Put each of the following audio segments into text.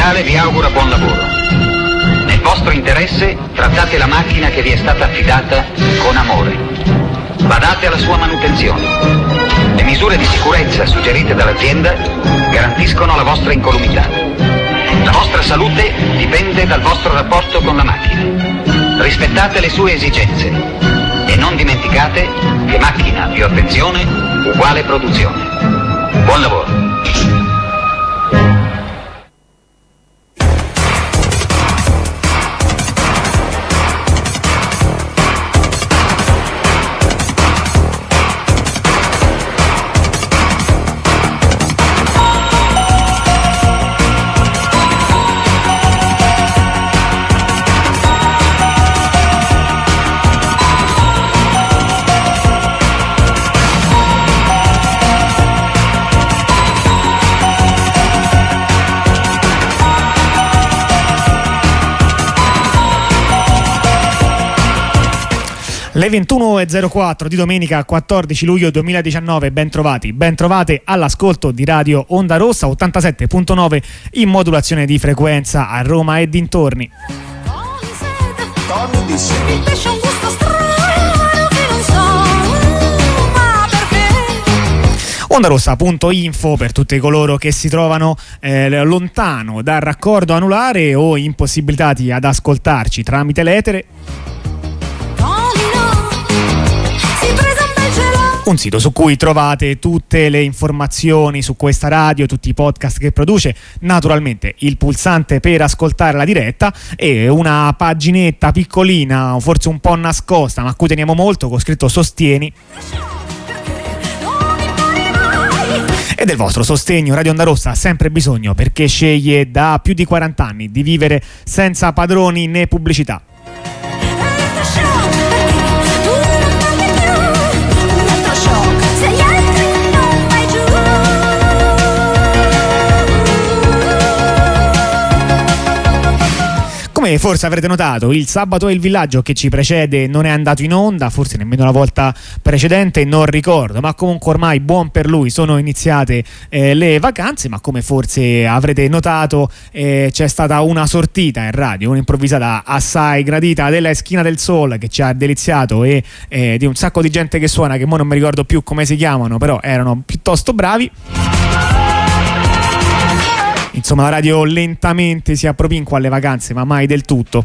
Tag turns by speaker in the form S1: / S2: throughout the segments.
S1: Generale vi augura buon lavoro. Nel vostro interesse trattate la macchina che vi è stata affidata con amore. Badate alla sua manutenzione. Le misure di sicurezza suggerite dall'azienda garantiscono la vostra incolumità. La vostra salute dipende dal vostro rapporto con la macchina. Rispettate le sue esigenze e non dimenticate che macchina più attenzione uguale produzione. Buon lavoro.
S2: Le 21.04 di domenica 14 luglio 2019, ben trovate all'ascolto di Radio Onda Rossa 87.9 in modulazione di frequenza a Roma e dintorni. Ondarossa.info per tutti coloro che si trovano lontano dal raccordo anulare o impossibilitati ad ascoltarci tramite l'etere. Un sito su cui trovate tutte le informazioni su questa radio, tutti i podcast che produce, naturalmente il pulsante per ascoltare la diretta e una paginetta piccolina, forse un po' nascosta, ma a cui teniamo molto, con scritto Sostieni. E del vostro sostegno Radio Onda Rossa ha sempre bisogno, perché sceglie da più di 40 anni di vivere senza padroni né pubblicità. Come forse avrete notato, il Sabato e il Villaggio che ci precede non è andato in onda, forse nemmeno la volta precedente, non ricordo, ma comunque ormai buon per lui, sono iniziate le vacanze, ma come forse avrete notato c'è stata una sortita in radio, un'improvvisata assai gradita della Esquina del Sol che ci ha deliziato e di un sacco di gente che suona, che mo non mi ricordo più come si chiamano, però erano piuttosto bravi. Insomma, la radio lentamente si appropinqua alle vacanze, ma mai del tutto.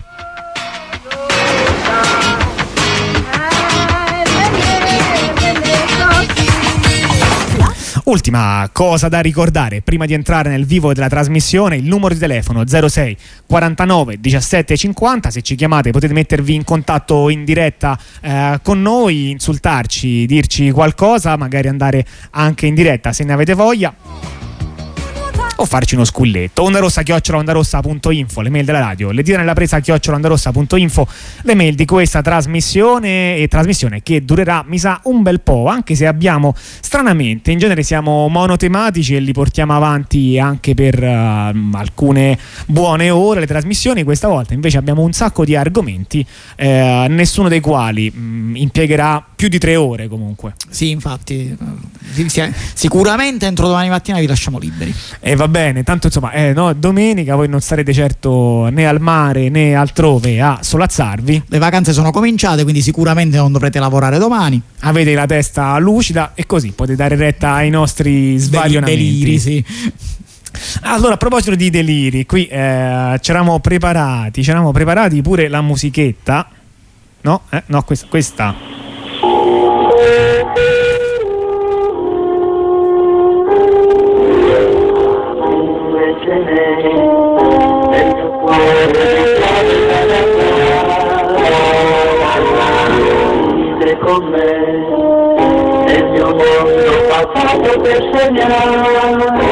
S2: Ultima cosa da ricordare prima di entrare nel vivo della trasmissione: il numero di telefono 06 49 17 50. Se ci chiamate potete mettervi in contatto in diretta con noi, insultarci, dirci qualcosa, magari andare anche in diretta se ne avete voglia, o farci uno sculletto. ondarossa@ondarossa.info, le mail della radio, le dita nella presa @ondarossa.info, le mail di questa trasmissione che durerà mi sa un bel po', anche se abbiamo stranamente, in genere siamo monotematici e li portiamo avanti anche per alcune buone ore le trasmissioni. Questa volta invece abbiamo un sacco di argomenti, nessuno dei quali impiegherà più di 3 ore comunque.
S3: Sì, infatti sicuramente entro domani mattina vi lasciamo liberi.
S2: E va bene, tanto insomma domenica voi non sarete certo né al mare né altrove a solazzarvi.
S3: Le vacanze sono cominciate, quindi sicuramente non dovrete lavorare domani.
S2: Avete la testa lucida e così potete dare retta ai nostri svarionamenti.
S3: Deliri, sì.
S2: Allora, a proposito di deliri, qui c'eravamo preparati pure la musichetta. No, questa.
S4: Con me nel mio mondo passato per segnare.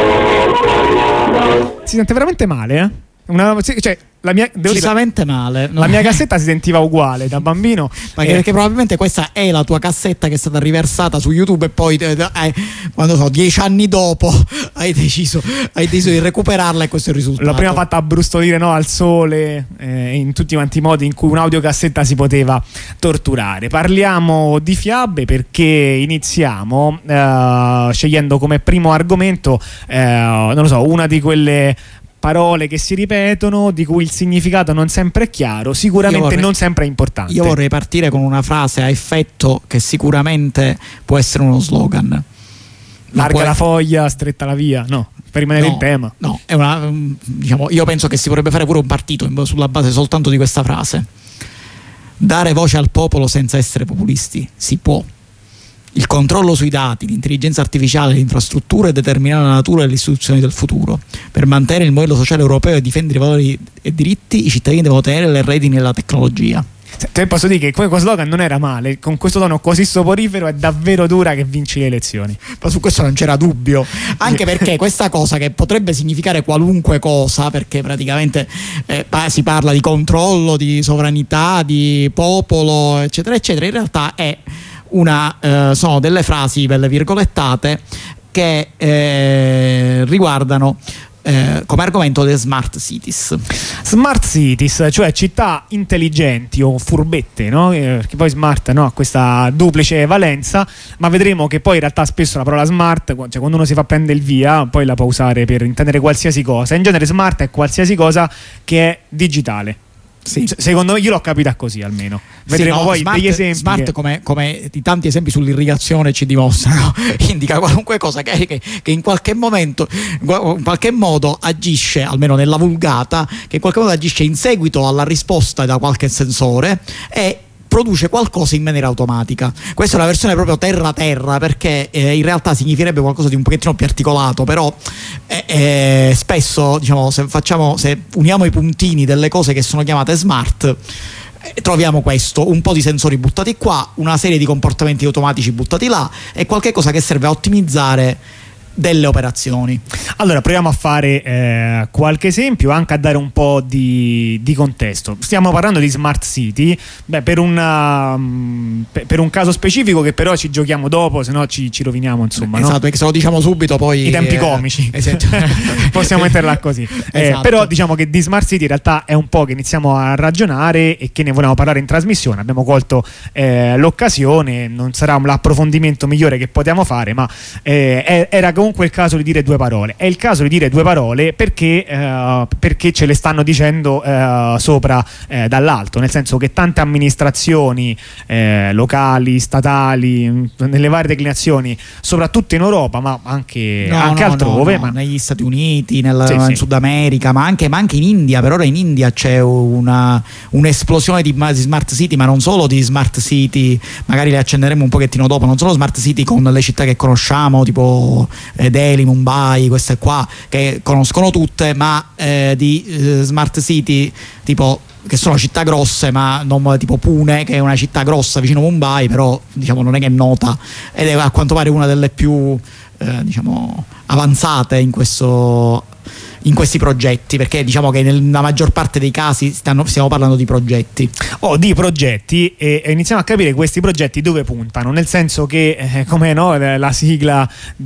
S2: Si sente veramente male, cioè la mia,
S3: male.
S2: La mia cassetta si sentiva uguale da bambino,
S3: perché probabilmente questa è la tua cassetta che è stata riversata su YouTube e poi quando 10 anni dopo hai deciso di recuperarla, e questo è il risultato.
S2: L'ho prima fatta abbrustolire al sole, in tutti quanti i modi in cui un'audiocassetta si poteva torturare. Parliamo di fiabe perché iniziamo scegliendo come primo argomento una di quelle parole che si ripetono, di cui il significato non sempre è chiaro, sicuramente non sempre è importante.
S3: Io vorrei partire con una frase a effetto che sicuramente può essere uno slogan.
S2: Larga la foglia, stretta la via, no, per rimanere in tema.
S3: No, è una, diciamo, io penso che si potrebbe fare pure un partito sulla base soltanto di questa frase. Dare voce al popolo senza essere populisti si può. Il controllo sui dati, l'intelligenza artificiale, le infrastrutture determinano la natura e le istituzioni del futuro. Per mantenere il modello sociale europeo e difendere i valori e diritti, i cittadini devono tenere le redini della tecnologia.
S2: Te posso dire che questo slogan non era male, con questo tono così soporifero è davvero dura che vinci le elezioni.
S3: Ma su questo non c'era dubbio, anche perché questa cosa, che potrebbe significare qualunque cosa, perché praticamente si parla di controllo, di sovranità, di popolo, eccetera eccetera, in realtà è sono delle frasi, belle virgolettate, che riguardano come argomento le smart cities.
S2: Smart cities, cioè città intelligenti o furbette, no? Perché poi smart, no, ha questa duplice valenza, ma vedremo che poi in realtà spesso la parola smart, cioè quando uno si fa prendere il via, poi la può usare per intendere qualsiasi cosa. In genere smart è qualsiasi cosa che è digitale. Sì. Secondo me, io l'ho capita così almeno. Vedremo poi degli esempi.
S3: Smart, come i tanti esempi sull'irrigazione ci dimostrano, indica qualunque cosa che in qualche momento, in qualche modo agisce, almeno nella vulgata, che in qualche modo agisce in seguito alla risposta da qualche sensore e produce qualcosa in maniera automatica. Questa è una versione proprio terra-terra, perché in realtà significherebbe qualcosa di un pochettino più articolato, però spesso, diciamo, se uniamo i puntini delle cose che sono chiamate smart, troviamo questo: un po' di sensori buttati qua, una serie di comportamenti automatici buttati là e qualche cosa che serve a ottimizzare delle operazioni.
S2: Allora proviamo a fare qualche esempio, anche a dare un po' di contesto. Stiamo parlando di smart city, per un caso specifico che però ci giochiamo dopo, se no ci roviniamo, insomma.
S3: Esatto,
S2: no?
S3: Perché se lo diciamo subito poi
S2: i tempi comici
S3: esatto.
S2: Possiamo metterla così.
S3: Esatto.
S2: Però diciamo che di smart city in realtà è un po' che iniziamo a ragionare e che ne volevamo parlare in trasmissione. Abbiamo colto l'occasione, non sarà l'approfondimento migliore che potevamo fare, ma era comunque il caso di dire due parole. È il caso di dire due parole perché ce le stanno dicendo sopra dall'alto, nel senso che tante amministrazioni locali, statali, nelle varie declinazioni, soprattutto in Europa, ma anche altrove, ma
S3: negli Stati Uniti, in Sud America, ma anche in India. Per ora in India c'è un'esplosione di smart city, ma non solo di smart city, magari le accenderemo un pochettino dopo, non solo smart city con le città che conosciamo, tipo Delhi, Mumbai, queste qua che conoscono tutte, ma di smart city tipo che sono città grosse, ma non tipo Pune, che è una città grossa vicino a Mumbai, però diciamo non è che è nota, ed è a quanto pare una delle più diciamo avanzate in questi progetti, perché diciamo che nella maggior parte dei casi stiamo parlando di progetti.
S2: E iniziamo a capire questi progetti dove puntano, nel senso che come no, la sigla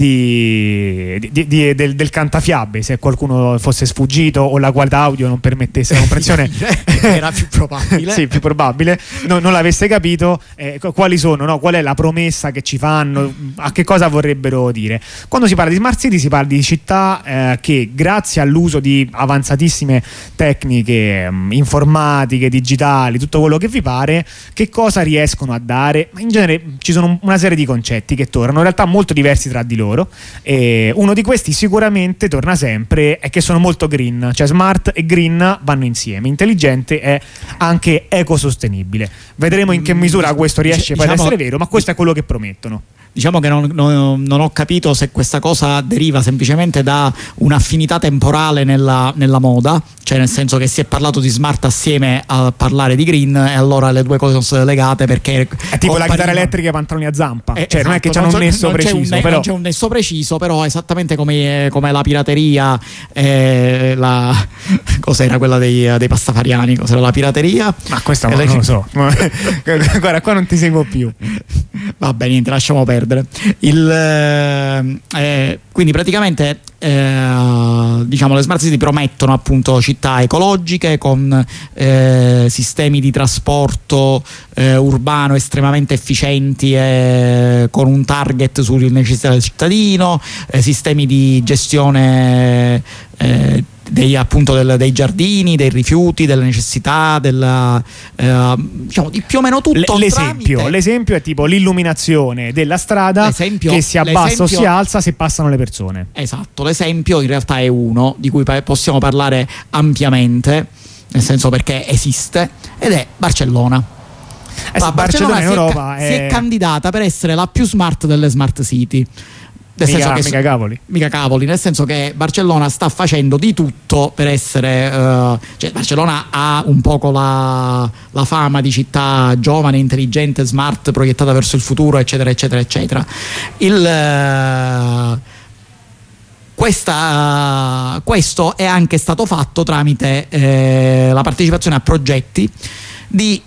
S2: del cantafiabe, se qualcuno fosse sfuggito o la qualità audio non permettesse la comprensione
S3: era più probabile.
S2: Sì, più probabile, non l'avesse capito, quali sono, no? Qual è la promessa che ci fanno, a che cosa vorrebbero dire. Quando si parla di smart city si parla di città che grazie all'uso di avanzatissime tecniche informatiche, digitali, tutto quello che vi pare, che cosa riescono a dare? In genere ci sono una serie di concetti che tornano, in realtà molto diversi tra di loro, e uno di questi sicuramente torna sempre, è che sono molto green, cioè smart e green vanno insieme, intelligente è anche ecosostenibile. Vedremo in che misura questo riesce poi ad essere vero, ma questo è quello che promettono.
S3: Diciamo che non ho capito se questa cosa deriva semplicemente da un'affinità temporale nella moda, cioè nel senso che si è parlato di smart assieme a parlare di green e allora le due cose sono legate, perché
S2: è tipo la chitarra elettrica e i pantaloni a zampa, cioè
S3: esatto,
S2: non è che c'è un nesso preciso, però
S3: non c'è un nesso preciso, però esattamente come la pirateria, cos'era quella dei pastafariani, cos'era la pirateria?
S2: Ma questo non lo so. Guarda, qua non ti seguo più.
S3: Vabbè, niente, lasciamo perdere. Quindi praticamente diciamo le smart city promettono appunto città ecologiche con sistemi di trasporto urbano estremamente efficienti e con un target sulle necessità del cittadino, sistemi di gestione dei giardini, dei rifiuti, delle necessità, diciamo di più o meno tutto.
S2: L'esempio è tipo l'illuminazione della strada che si abbassa o si alza se passano le persone.
S3: Esatto, l'esempio in realtà è uno di cui possiamo parlare ampiamente, nel senso perché esiste, ed è Barcellona.
S2: Barcellona in Europa
S3: si è candidata per essere la più smart delle smart city. Mica cavoli, nel senso che Barcellona sta facendo di tutto per essere cioè Barcellona ha un poco la fama di città giovane, intelligente, smart, proiettata verso il futuro, eccetera eccetera eccetera. Questo è anche stato fatto tramite la partecipazione a progetti di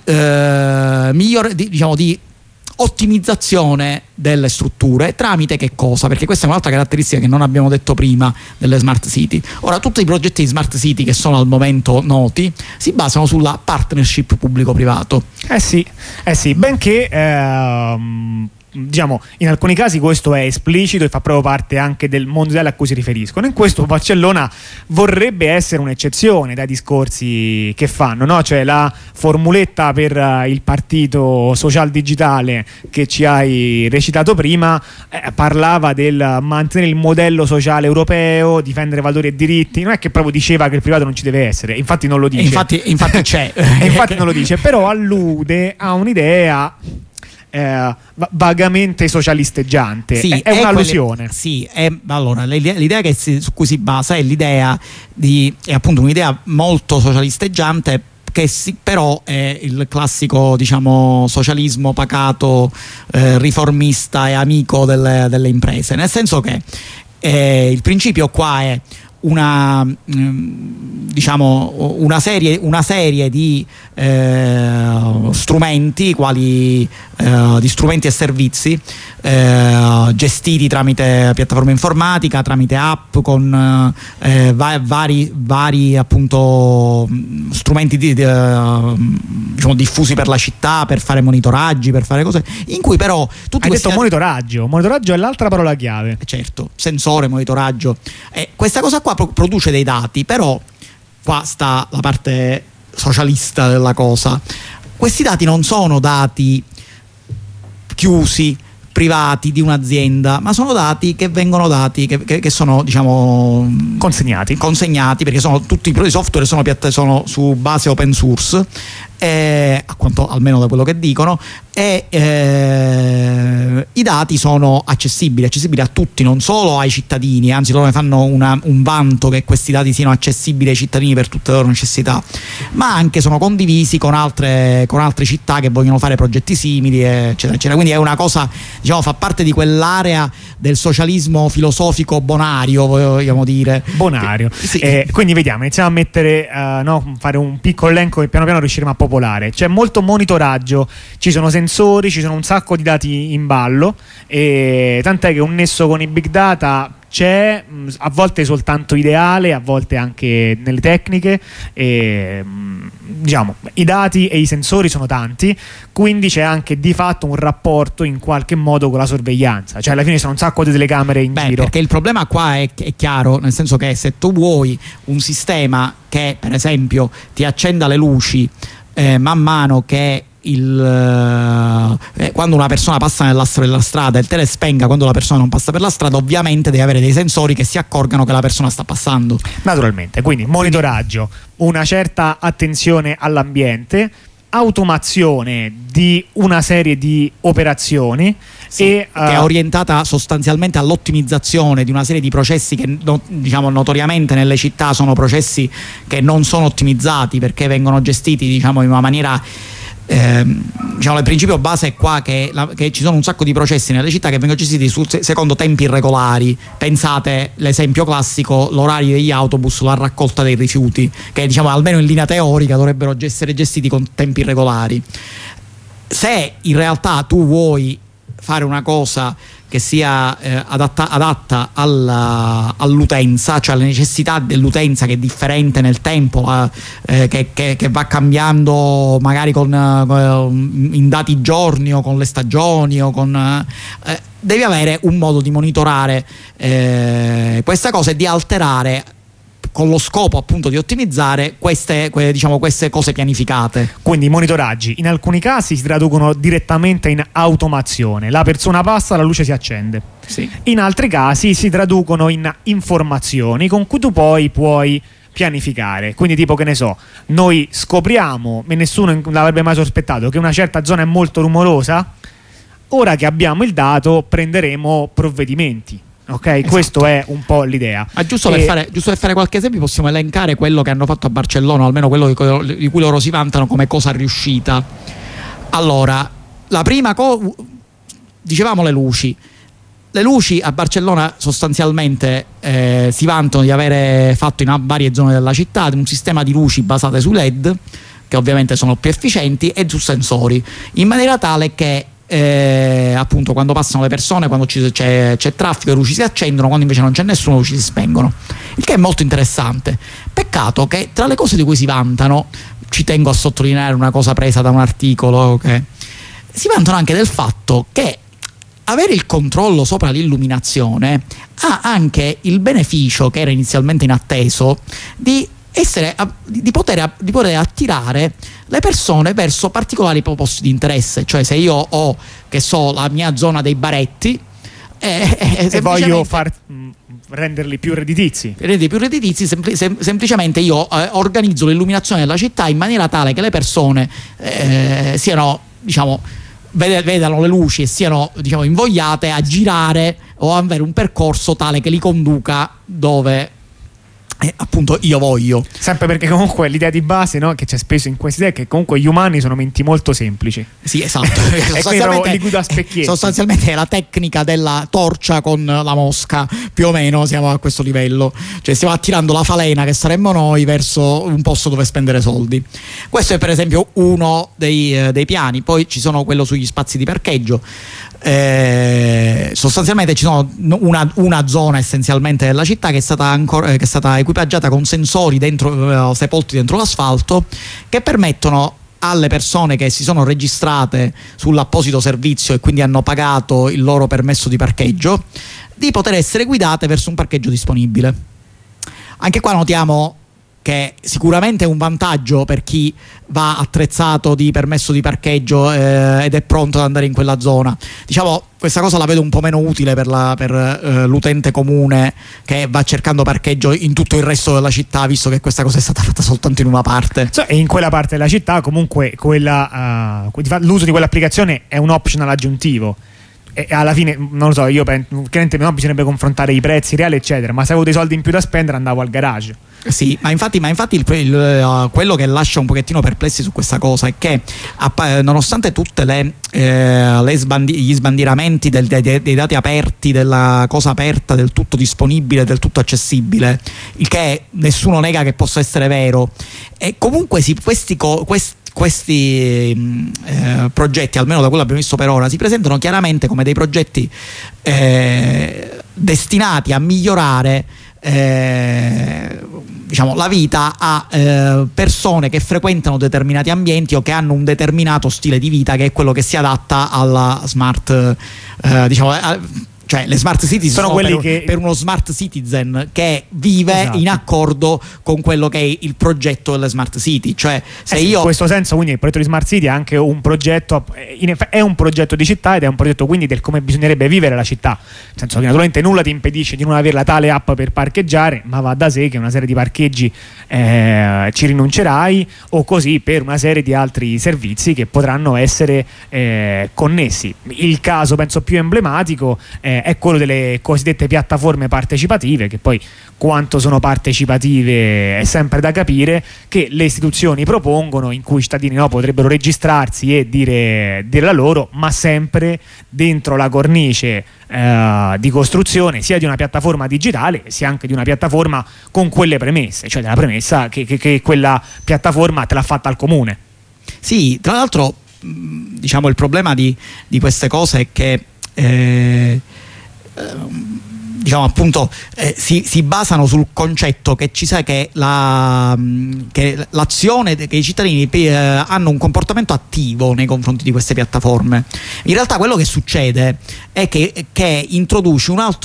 S3: ottimizzazione delle strutture. Tramite che cosa? Perché questa è un'altra caratteristica che non abbiamo detto prima delle smart city. Ora, tutti i progetti di smart city che sono al momento noti si basano sulla partnership pubblico-privato.
S2: Sì, benché diciamo in alcuni casi questo è esplicito e fa proprio parte anche del mondo ideale a cui si riferiscono. In questo Barcellona vorrebbe essere un'eccezione dai discorsi che fanno, no? Cioè la formuletta per il partito social digitale che ci hai recitato prima parlava del mantenere il modello sociale europeo, difendere valori e diritti. Non è che proprio diceva che il privato non ci deve essere, infatti non lo dice,
S3: infatti c'è
S2: infatti non lo dice, però allude a un'idea vagamente socialisteggiante.
S3: Sì,
S2: è un'allusione.
S3: Allora l'idea su cui si basa è è appunto un'idea molto socialisteggiante, che però è il classico, diciamo, socialismo pacato, riformista e amico delle imprese, nel senso che il principio qua è una serie di strumenti, quali di strumenti e servizi gestiti tramite piattaforma informatica, tramite app, con vari appunto strumenti diciamo diffusi per la città, per fare monitoraggi, per fare cose, in cui però
S2: hai detto monitoraggio è l'altra parola chiave.
S3: Certo, sensore, monitoraggio, questa cosa qua produce dei dati, però qua sta la parte socialista della cosa. Questi dati non sono dati chiusi, privati di un'azienda, ma sono dati che vengono che sono, diciamo, consegnati, perché sono tutti i software sono su base open source, a quanto almeno da quello che dicono, e i dati sono accessibili a tutti, non solo ai cittadini, anzi loro ne fanno un vanto che questi dati siano accessibili ai cittadini per tutte le loro necessità, ma anche sono condivisi con altre città che vogliono fare progetti simili, eccetera eccetera. Quindi è una cosa, diciamo, fa parte di quell'area del socialismo filosofico bonario, vogliamo dire.
S2: Bonario.
S3: Sì.
S2: Quindi vediamo, iniziamo a mettere fare un piccolo elenco che piano piano riusciremo a popolare. C'è molto monitoraggio, ci sono sensori, ci sono un sacco di dati in ballo, e tant'è che un nesso con i big data c'è, a volte soltanto ideale, a volte anche nelle tecniche, e diciamo i dati e i sensori sono tanti, quindi c'è anche di fatto un rapporto in qualche modo con la sorveglianza, cioè alla fine sono un sacco di telecamere in giro.
S3: Perché il problema qua è chiaro, nel senso che se tu vuoi un sistema che per esempio ti accenda le luci man mano che quando una persona passa nella strada, il tele spenga quando la persona non passa per la strada, ovviamente devi avere dei sensori che si accorgano che la persona sta passando.
S2: Naturalmente, quindi monitoraggio, una certa attenzione all'ambiente, automazione di una serie di operazioni,
S3: che è orientata sostanzialmente all'ottimizzazione di una serie di processi che diciamo notoriamente nelle città sono processi che non sono ottimizzati, perché vengono gestiti, diciamo, in una maniera diciamo il principio base è qua che ci sono un sacco di processi nelle città che vengono gestiti secondo tempi irregolari. Pensate, l'esempio classico, l'orario degli autobus, la raccolta dei rifiuti, che diciamo almeno in linea teorica dovrebbero essere gestiti con tempi irregolari. Se in realtà tu vuoi fare una cosa che sia adatta all'utenza, cioè alle necessità dell'utenza, che è differente nel tempo, che va cambiando magari in dati giorni o con le stagioni o devi avere un modo di monitorare questa cosa e di alterare con lo scopo appunto di ottimizzare queste cose pianificate.
S2: Quindi i monitoraggi in alcuni casi si traducono direttamente in automazione, la persona passa, la luce si accende.
S3: Sì.
S2: In altri casi si traducono in informazioni con cui tu poi puoi pianificare. Quindi tipo, che ne so, noi scopriamo, e nessuno l'avrebbe mai sospettato, che una certa zona è molto rumorosa. Ora che abbiamo il dato prenderemo provvedimenti. Ok,
S3: esatto.
S2: Questo è un po' l'idea.
S3: Ma giusto per fare qualche esempio, possiamo elencare quello che hanno fatto a Barcellona, o almeno quello di cui loro si vantano come cosa riuscita. Allora, la prima cosa, dicevamo le luci. Le luci a Barcellona sostanzialmente si vantano di avere fatto in varie zone della città un sistema di luci basate su LED, che ovviamente sono più efficienti, e su sensori, in maniera tale che appunto quando passano le persone, quando c'è traffico, le luci si accendono, quando invece non c'è nessuno le luci si spengono, il che è molto interessante. Peccato che tra le cose di cui si vantano, ci tengo a sottolineare una cosa presa da un articolo, che si vantano anche del fatto che avere il controllo sopra l'illuminazione ha anche il beneficio, che era inizialmente inatteso, di poter attirare le persone verso particolari posti di interesse. Cioè, se io ho, che so, la mia zona dei baretti
S2: e voglio renderli più redditizi,
S3: semplicemente io organizzo l'illuminazione della città in maniera tale che le persone siano, diciamo, vedano le luci e siano, diciamo, invogliate a girare o a avere un percorso tale che li conduca dove appunto io voglio.
S2: Sempre perché comunque l'idea di base, no, che c'è spesso in queste idee, è che comunque gli umani sono menti molto semplici.
S3: Sì, esatto.
S2: E quindi li guida a specchietti.
S3: Sostanzialmente è la tecnica della torcia con la mosca, più o meno siamo a questo livello. Cioè stiamo attirando la falena, che saremmo noi, verso un posto dove spendere soldi. Questo è per esempio uno dei piani. Poi ci sono quello sugli spazi di parcheggio. Sostanzialmente ci sono una zona essenzialmente della città che è stata equipaggiata con sensori sepolti dentro l'asfalto, che permettono alle persone che si sono registrate sull'apposito servizio e quindi hanno pagato il loro permesso di parcheggio di poter essere guidate verso un parcheggio disponibile. Anche qua notiamo che sicuramente è un vantaggio per chi va attrezzato di permesso di parcheggio ed è pronto ad andare in quella zona. Diciamo, questa cosa la vedo un po' meno utile per l'utente comune che va cercando parcheggio in tutto il resto della città, visto che questa cosa è stata fatta soltanto in una parte.
S2: E in quella parte della città comunque l'uso di quell'applicazione è un optional aggiuntivo. E alla fine, non lo so, io penso che bisognerebbe confrontare i prezzi reali, eccetera, ma se avevo dei soldi in più da spendere andavo al garage.
S3: Sì, ma infatti quello che lascia un pochettino perplessi su questa cosa è che nonostante tutte gli sbandieramenti dei dati aperti, della cosa aperta, del tutto disponibile, del tutto accessibile, il che nessuno nega che possa essere vero, e comunque questi progetti, almeno da quello che abbiamo visto per ora, si presentano chiaramente come dei progetti destinati a migliorare diciamo la vita a persone che frequentano determinati ambienti o che hanno un determinato stile di vita, che è quello che si adatta alla smart cioè le smart city sono quelli per uno smart citizen che vive, esatto, in accordo con quello che è il progetto delle smart city. Cioè in
S2: questo senso, quindi, il progetto di smart city è anche un progetto, è un progetto di città, ed è un progetto quindi del come bisognerebbe vivere la città, nel senso che naturalmente nulla ti impedisce di non avere la tale app per parcheggiare, ma va da sé che una serie di parcheggi ci rinuncerai, o così per una serie di altri servizi che potranno essere connessi. Il caso penso più emblematico è quello delle cosiddette piattaforme partecipative, che poi quanto sono partecipative è sempre da capire, che le istituzioni propongono, in cui i cittadini potrebbero registrarsi e dire la loro, ma sempre dentro la cornice di costruzione sia di una piattaforma digitale sia anche di una piattaforma con quelle premesse, cioè della premessa che quella piattaforma te l'ha fatta al comune.
S3: Sì, tra l'altro diciamo il problema di queste cose è che diciamo appunto si basano sul concetto che ci sa che l'azione, che i cittadini hanno un comportamento attivo nei confronti di queste piattaforme. In realtà quello che succede è che introduce un altro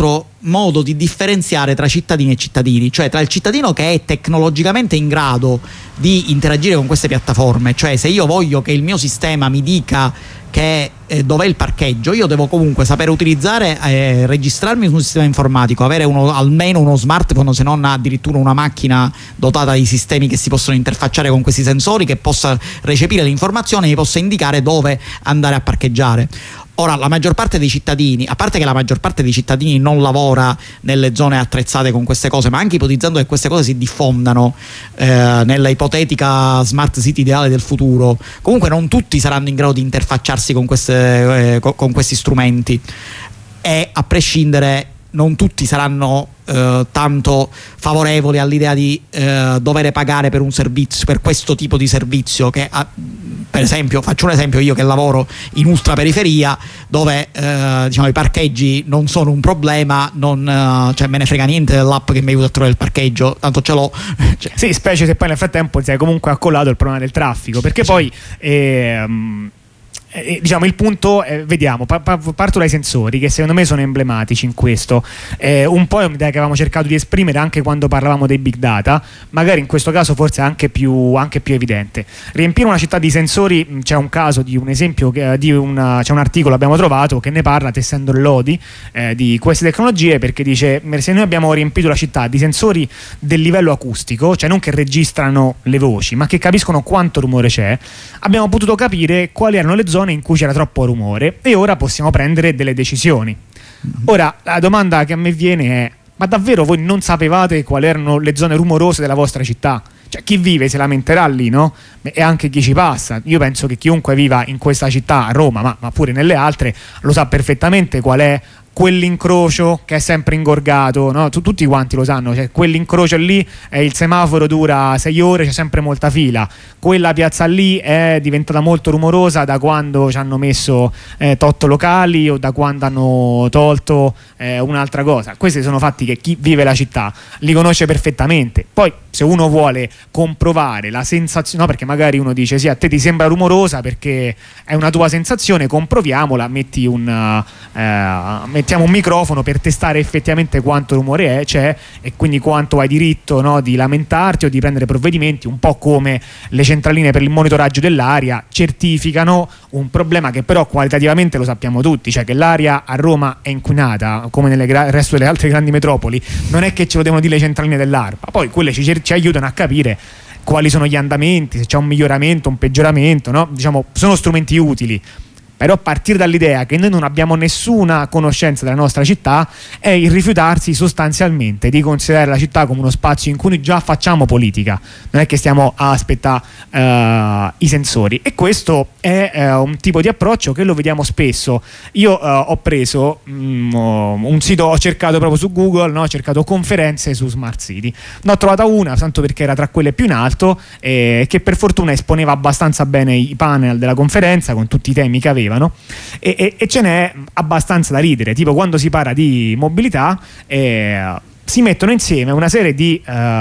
S3: modo di differenziare tra cittadini e cittadini, cioè tra il cittadino che è tecnologicamente in grado di interagire con queste piattaforme, cioè se io voglio che il mio sistema mi dica che dov'è il parcheggio, io devo comunque sapere utilizzare, registrarmi su un sistema informatico, avere almeno uno smartphone, se non addirittura una macchina dotata di sistemi che si possono interfacciare con questi sensori, che possa recepire le informazioni e mi possa indicare dove andare a parcheggiare. Ora, la maggior parte dei cittadini, a parte che la maggior parte dei cittadini non lavora nelle zone attrezzate con queste cose, ma anche ipotizzando che queste cose si diffondano nella ipotetica smart city ideale del futuro, comunque non tutti saranno in grado di interfacciarsi con questi strumenti, e a prescindere non tutti saranno tanto favorevoli all'idea di dover pagare per un servizio, per questo tipo di servizio che per esempio, faccio un esempio, io che lavoro in ultraperiferia dove diciamo i parcheggi non sono un problema, cioè me ne frega niente dell'app che mi aiuta a trovare il parcheggio, tanto ce l'ho. Cioè.
S2: Sì, specie se poi nel frattempo si è comunque accollato il problema del traffico, perché poi diciamo il punto vediamo, parto dai sensori, che secondo me sono emblematici in questo. Un po' è un'idea che avevamo cercato di esprimere anche quando parlavamo dei big data, magari in questo caso forse è anche più evidente. Riempire una città di sensori, c'è un caso di un esempio c'è un articolo abbiamo trovato che ne parla, tessendo le lodi di queste tecnologie, perché dice: se noi abbiamo riempito la città di sensori del livello acustico, cioè non che registrano le voci ma che capiscono quanto rumore c'è, abbiamo potuto capire quali erano le zone in cui c'era troppo rumore e ora possiamo prendere delle decisioni. Ora la domanda che a me viene è: ma davvero voi non sapevate quali erano le zone rumorose della vostra città? Cioè, chi vive si lamenterà lì, no? E anche chi ci passa. Io penso che chiunque viva in questa città, a Roma, ma pure nelle altre, lo sa perfettamente qual è quell'incrocio che è sempre ingorgato, no? Tutti quanti lo sanno, cioè quell'incrocio lì, il semaforo dura 6 ore, c'è sempre molta fila, quella piazza lì è diventata molto rumorosa da quando ci hanno messo tot locali o da quando hanno tolto un'altra cosa. Questi sono fatti che chi vive la città li conosce perfettamente. Poi se uno vuole comprovare la sensazione, no, perché magari uno dice sì, a te ti sembra rumorosa perché è una tua sensazione, comproviamola, mettiamo un microfono per testare effettivamente quanto rumore c'è e quindi quanto hai diritto, no, di lamentarti o di prendere provvedimenti, un po' come le centraline per il monitoraggio dell'aria certificano un problema che però qualitativamente lo sappiamo tutti, cioè che l'aria a Roma è inquinata come nel resto delle altre grandi metropoli. Non è che ce lo devono dire le centraline dell'ARPA, poi quelle ci aiutano a capire quali sono gli andamenti, se c'è un miglioramento, un peggioramento, no? Diciamo, sono strumenti utili. Però partire dall'idea che noi non abbiamo nessuna conoscenza della nostra città è il rifiutarsi sostanzialmente di considerare la città come uno spazio in cui già facciamo politica, non è che stiamo a aspettare i sensori. E questo è un tipo di approccio che lo vediamo spesso. Io ho preso un sito, ho cercato proprio su Google, no? Ho cercato conferenze su Smart City, ne ho trovata una, tanto perché era tra quelle più in alto, che per fortuna esponeva abbastanza bene i panel della conferenza con tutti i temi che aveva. E ce n'è abbastanza da ridere, tipo quando si parla di mobilità si mettono insieme una serie di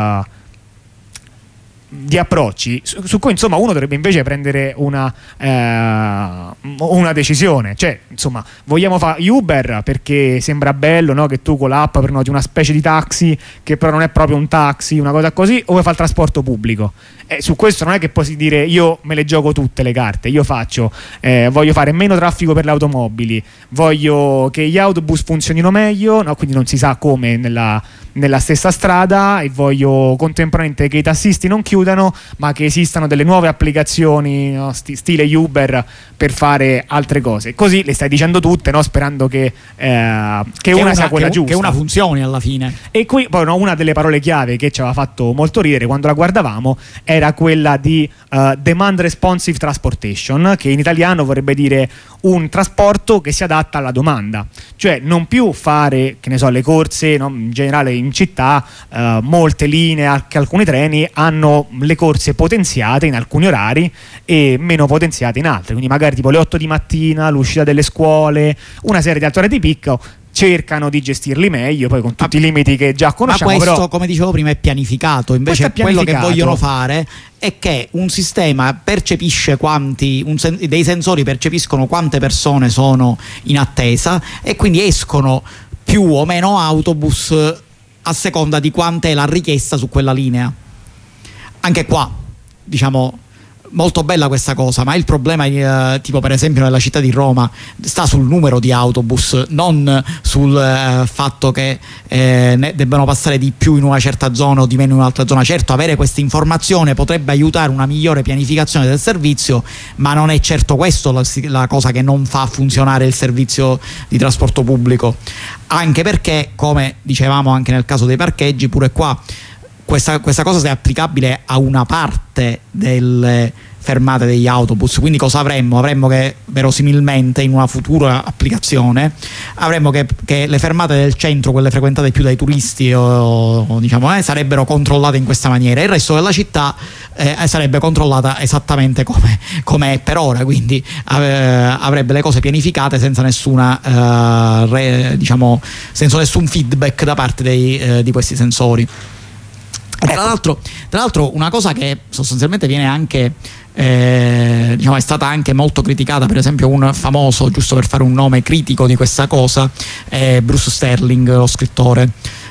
S2: approcci su cui insomma uno dovrebbe invece prendere una decisione. Cioè, insomma, vogliamo fare Uber perché sembra bello, no? Che tu con l'app prenoti una specie di taxi che però non è proprio un taxi, una cosa così, o vuoi fare il trasporto pubblico? Su questo non è che puoi dire io me le gioco tutte le carte, io voglio fare meno traffico per le automobili, voglio che gli autobus funzionino meglio, no? Quindi non si sa come nella stessa strada, e voglio contemporaneamente che i tassisti non chiudano ma che esistano delle nuove applicazioni, no? Stile Uber, per fare altre cose. Così le stai dicendo tutte, no? Sperando che una sia quella giusta,
S3: che una funzioni alla fine.
S2: E qui poi una delle parole chiave che ci aveva fatto molto ridere quando la guardavamo era quella di demand responsive transportation, che in italiano vorrebbe dire un trasporto che si adatta alla domanda, cioè non più fare, che ne so, le corse, no? In generale in città molte linee, anche alcuni treni hanno le corse potenziate in alcuni orari e meno potenziate in altri, quindi magari tipo le 8 di mattina, l'uscita delle scuole, una serie di altre ore di picco, cercano di gestirli meglio, poi con tutti i limiti che già conosciamo.
S3: Ma questo,
S2: però,
S3: come dicevo prima, è pianificato. Invece quello che vogliono fare è che un sistema percepisce dei sensori percepiscono quante persone sono in attesa e quindi escono più o meno autobus a seconda di quanta è la richiesta su quella linea. Anche qua, diciamo, molto bella questa cosa, ma il problema, tipo per esempio nella città di Roma, sta sul numero di autobus, non sul fatto che ne debbano passare di più in una certa zona o di meno in un'altra zona. Certo, avere questa informazione potrebbe aiutare una migliore pianificazione del servizio, ma non è certo questo la cosa che non fa funzionare il servizio di trasporto pubblico, anche perché, come dicevamo anche nel caso dei parcheggi, pure qua questa cosa è applicabile a una parte delle fermate degli autobus. Quindi cosa avremmo? Avremmo che verosimilmente in una futura applicazione avremmo che le fermate del centro, quelle frequentate più dai turisti diciamo, sarebbero controllate in questa maniera, e il resto della città sarebbe controllata esattamente come è per ora, quindi avrebbe le cose pianificate senza nessuna senza nessun feedback da parte di questi sensori. Tra l'altro una cosa che sostanzialmente viene anche diciamo, è stata anche molto criticata, per esempio un famoso, giusto per fare un nome critico di questa cosa, è Bruce Sterling, lo scrittore.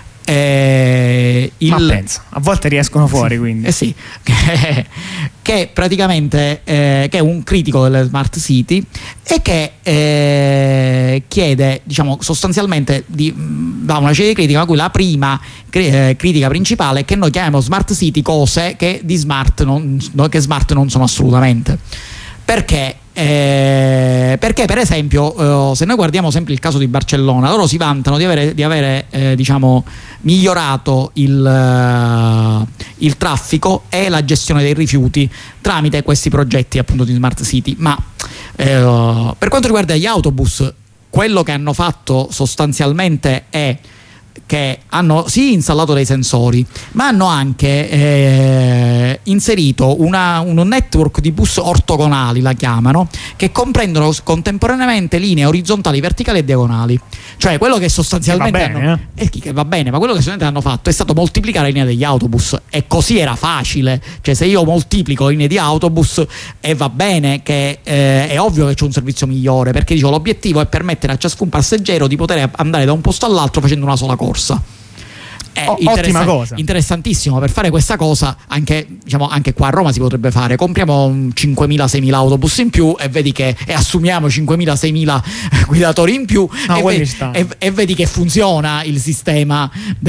S2: Ma pensa, a volte riescono fuori,
S3: sì,
S2: quindi
S3: sì, che praticamente che è un critico delle smart city e che chiede, diciamo, sostanzialmente da una serie di critiche, ma cui la prima critica principale è che noi chiamiamo smart city cose che smart non sono assolutamente. Perché per esempio se noi guardiamo sempre il caso di Barcellona, loro si vantano di avere diciamo migliorato il traffico e la gestione dei rifiuti tramite questi progetti appunto di smart city, ma per quanto riguarda gli autobus, quello che hanno fatto sostanzialmente è che hanno sì installato dei sensori, ma hanno anche inserito un network di bus ortogonali, la chiamano, che comprendono contemporaneamente linee orizzontali, verticali e diagonali. Cioè quello che sostanzialmente che va bene, ma quello che sostanzialmente hanno fatto è stato moltiplicare le linee degli autobus, e così era facile. Cioè se io moltiplico linee di autobus, e va bene che è ovvio che c'è un servizio migliore, perché dicevo, l'obiettivo è permettere a ciascun passeggero di poter andare da un posto all'altro facendo una sola corsa.
S2: Ottima cosa,
S3: interessantissimo. Per fare questa cosa anche qua a Roma si potrebbe fare: compriamo 5.000-6.000 autobus in più e assumiamo 5.000-6.000 guidatori in più, e vedi che funziona il sistema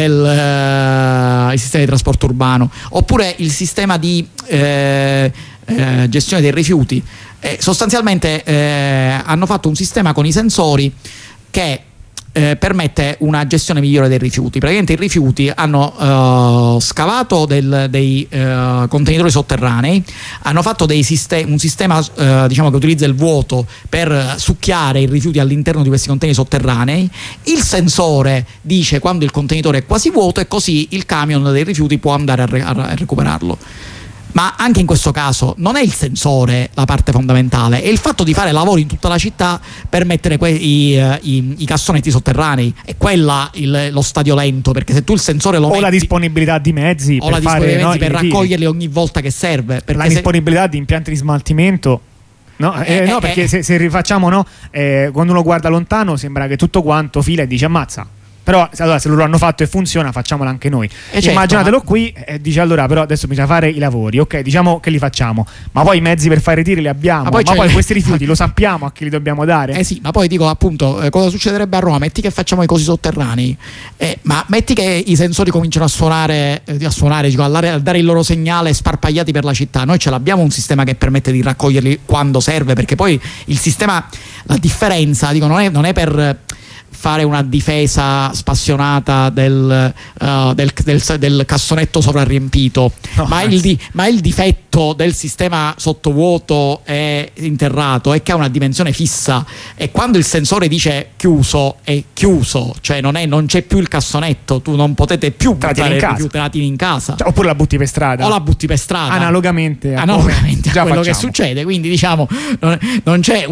S3: di trasporto urbano. Oppure il sistema di gestione dei rifiuti. Sostanzialmente hanno fatto un sistema con i sensori che permette una gestione migliore dei rifiuti. Praticamente i rifiuti hanno scavato dei contenitori sotterranei, hanno fatto un sistema diciamo che utilizza il vuoto per succhiare i rifiuti all'interno di questi contenitori sotterranei. Il sensore dice quando il contenitore è quasi vuoto, e così il camion dei rifiuti può andare a recuperarlo. Ma anche in questo caso non è il sensore la parte fondamentale, è il fatto di fare lavori in tutta la città per mettere i cassonetti sotterranei. È quella lo stadio lento, perché se tu il sensore lo metti,
S2: la disponibilità di mezzi
S3: per raccoglierli ogni volta che serve,
S2: la disponibilità di impianti di smaltimento. Perché se rifacciamo quando uno guarda lontano sembra che tutto quanto fila e dice ammazza. Però allora, se loro hanno fatto e funziona, facciamolo anche noi. Immaginatelo qui e dice allora, però adesso bisogna fare i lavori, ok, diciamo che li facciamo, ma poi i mezzi per fare i ritiri li abbiamo, ma poi questi rifiuti lo sappiamo a chi li dobbiamo dare?
S3: Sì, ma poi dico appunto, cosa succederebbe a Roma? Metti che facciamo i cosi sotterranei, ma metti che i sensori cominciano a suonare, a dare il loro segnale sparpagliati per la città. Noi ce l'abbiamo un sistema che permette di raccoglierli quando serve, perché poi il sistema, la differenza, dico, non è per fare una difesa spassionata del cassonetto sovrariempito, ma il difetto del sistema sottovuoto e interrato è che ha una dimensione fissa, e quando il sensore dice chiuso è chiuso, cioè non c'è più il cassonetto, tu non potete più buttare più teratini in casa,
S2: oppure la butti per strada,
S3: analogamente a quello che succede. Quindi diciamo non c'è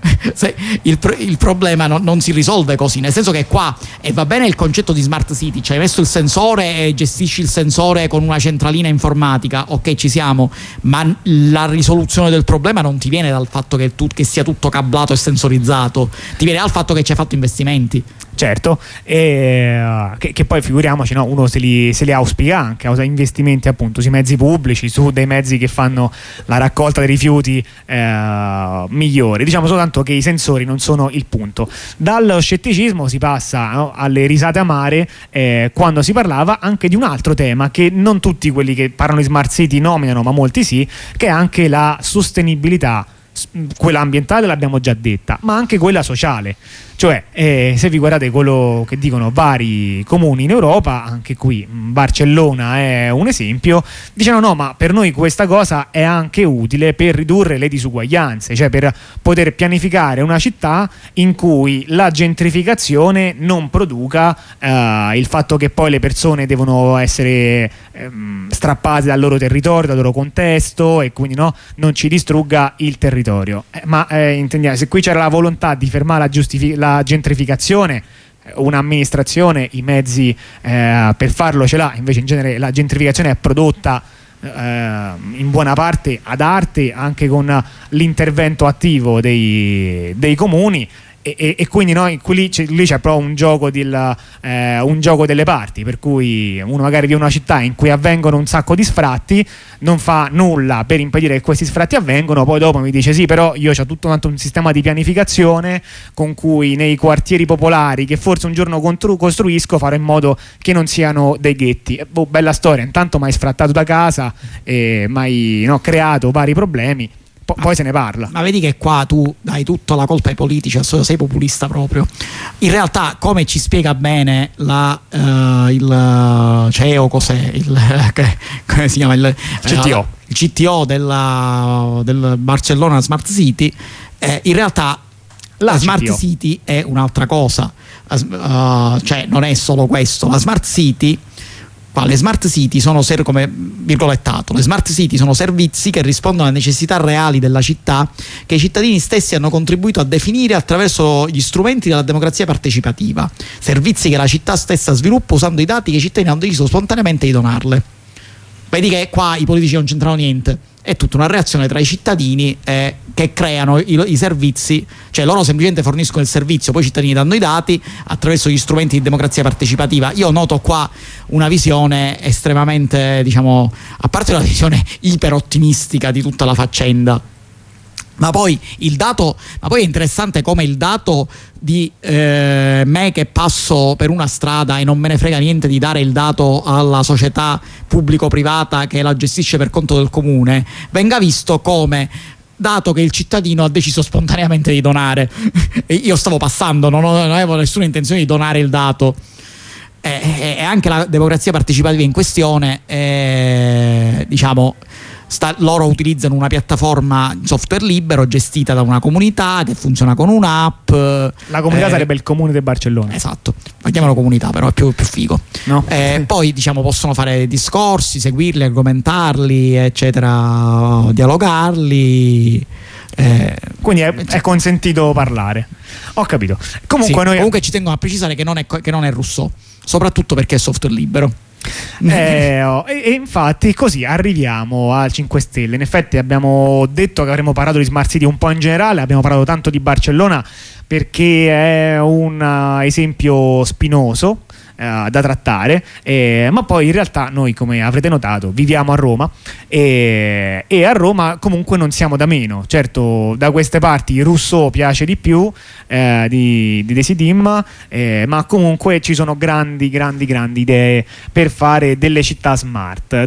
S3: il problema non si risolve così, nel senso che qua va bene il concetto di smart city, cioè hai messo il sensore e gestisci il sensore con una centralina informatica, ok, ci siamo, ma la risoluzione del problema non ti viene dal fatto che sia tutto cablato e sensorizzato, ti viene dal fatto che ci hai fatto investimenti.
S2: Certo, che poi figuriamoci, no, uno se li auspica anche, usa investimenti appunto sui mezzi pubblici, su dei mezzi che fanno la raccolta dei rifiuti migliori. Diciamo soltanto che i sensori non sono il punto. Dallo scetticismo si passa, no, alle risate amare quando si parlava anche di un altro tema che non tutti quelli che parlano di smart city nominano, ma molti sì, che è anche la sostenibilità. Quella ambientale l'abbiamo già detta, ma anche quella sociale. Cioè, se vi guardate quello che dicono vari comuni in Europa, anche qui Barcellona è un esempio, dicono no, ma per noi questa cosa è anche utile per ridurre le disuguaglianze, cioè per poter pianificare una città in cui la gentrificazione non produca il fatto che poi le persone devono essere strappate dal loro territorio, dal loro contesto, e quindi no, non ci distrugga il territorio. Intendiamo, se qui c'era la volontà di fermare la gentrificazione, un'amministrazione i mezzi per farlo ce l'ha, invece in genere la gentrificazione è prodotta in buona parte ad arte, anche con l'intervento attivo dei comuni, e quindi lì c'è proprio un gioco delle parti, per cui uno magari vive in una città in cui avvengono un sacco di sfratti, non fa nulla per impedire che questi sfratti avvengano, poi dopo mi dice sì, però io ho tutto un sistema di pianificazione con cui nei quartieri popolari che forse un giorno costruisco farò in modo che non siano dei ghetti. Bella storia, intanto mi hai sfrattato da casa e mi hai creato vari problemi. Poi se ne parla. Ma
S3: vedi che qua tu dai tutta la colpa ai politici, sei populista proprio. In realtà, come ci spiega bene il CEO, come si chiama? Il
S2: CTO.
S3: Il CTO del Barcellona Smart City, in realtà la Smart
S2: CTO.
S3: City è un'altra cosa. Cioè non è solo questo. La Smart City, le smart city sono come virgolettato, le smart city sono servizi che rispondono alle necessità reali della città, che i cittadini stessi hanno contribuito a definire attraverso gli strumenti della democrazia partecipativa, servizi che la città stessa sviluppa usando i dati che i cittadini hanno deciso spontaneamente di donarle. Vedi che qua i politici non c'entrano niente, è tutta una reazione tra i cittadini che creano i servizi, cioè loro semplicemente forniscono il servizio, poi i cittadini danno i dati attraverso gli strumenti di democrazia partecipativa. Io noto qua una visione estremamente, a parte una visione iperottimistica di tutta la faccenda, ma poi è interessante come il dato di me che passo per una strada e non me ne frega niente di dare il dato alla società pubblico-privata che la gestisce per conto del comune, venga visto come dato che il cittadino ha deciso spontaneamente di donare. Io stavo passando, non avevo nessuna intenzione di donare il dato. E anche la democrazia partecipativa in questione, loro utilizzano una piattaforma software libero gestita da una comunità che funziona con un'app.
S2: La comunità sarebbe il comune di Barcellona.
S3: Esatto, la chiamano comunità, però è più figo.
S2: No?
S3: Poi possono fare discorsi, seguirli, argomentarli, eccetera, dialogarli.
S2: Quindi è consentito parlare. Ho capito. Comunque,
S3: sì, comunque ci tengo a precisare che non è Rousseau, soprattutto perché è software libero.
S2: E infatti così arriviamo al 5 Stelle. In effetti abbiamo detto che avremmo parlato di Smart City un po' in generale, abbiamo parlato tanto di Barcellona perché è un esempio spinoso da trattare, ma poi in realtà noi, come avrete notato, viviamo a Roma e a Roma comunque non siamo da meno. Certo, da queste parti Rousseau piace di più di Desidim, ma comunque ci sono grandi idee per fare delle città smart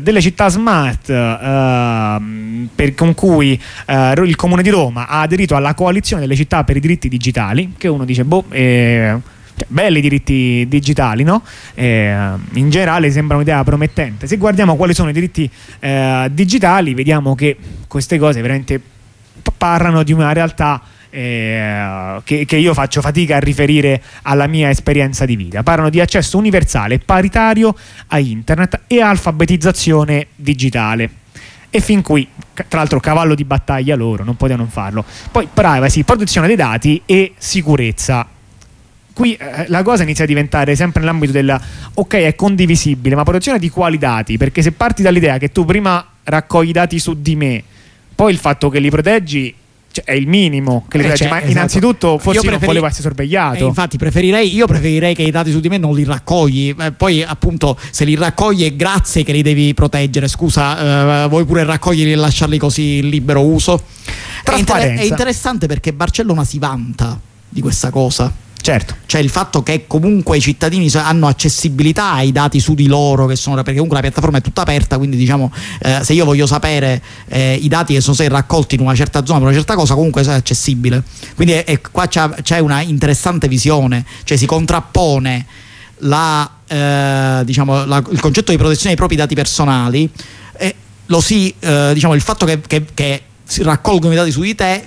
S2: con cui il Comune di Roma ha aderito alla coalizione delle città per i diritti digitali, che uno dice belli diritti digitali, no? In generale sembra un'idea promettente. Se guardiamo quali sono i diritti digitali, vediamo che queste cose veramente parlano di una realtà che io faccio fatica a riferire alla mia esperienza di vita. Parlano di accesso universale, paritario a internet e alfabetizzazione digitale. E fin qui, tra l'altro, cavallo di battaglia loro, non potevano farlo. Poi privacy, protezione dei dati e sicurezza. Qui la cosa inizia a diventare sempre nell'ambito del ok, è condivisibile, ma protezione di quali dati? Perché se parti dall'idea che tu prima raccogli dati su di me, poi il fatto che li proteggi Cioè, è il minimo che li protegge, ma
S3: esatto.
S2: innanzitutto forse non volevo essere sorvegliato.
S3: Infatti preferirei che i dati su di me non li raccogli, poi appunto se li raccogli è grazie che li devi proteggere, scusa, vuoi pure raccoglierli e lasciarli così in libero uso?
S2: Trasparenza.
S3: È interessante perché Barcellona si vanta di questa cosa.
S2: Certo.
S3: Cioè il fatto che comunque i cittadini hanno accessibilità ai dati su di loro, perché comunque la piattaforma è tutta aperta, quindi diciamo se io voglio sapere i dati che sono stati raccolti in una certa zona per una certa cosa, comunque è accessibile. Quindi qua c'è una interessante visione, cioè si contrappone il concetto di protezione dei propri dati personali e il fatto che si raccolgono i dati su di te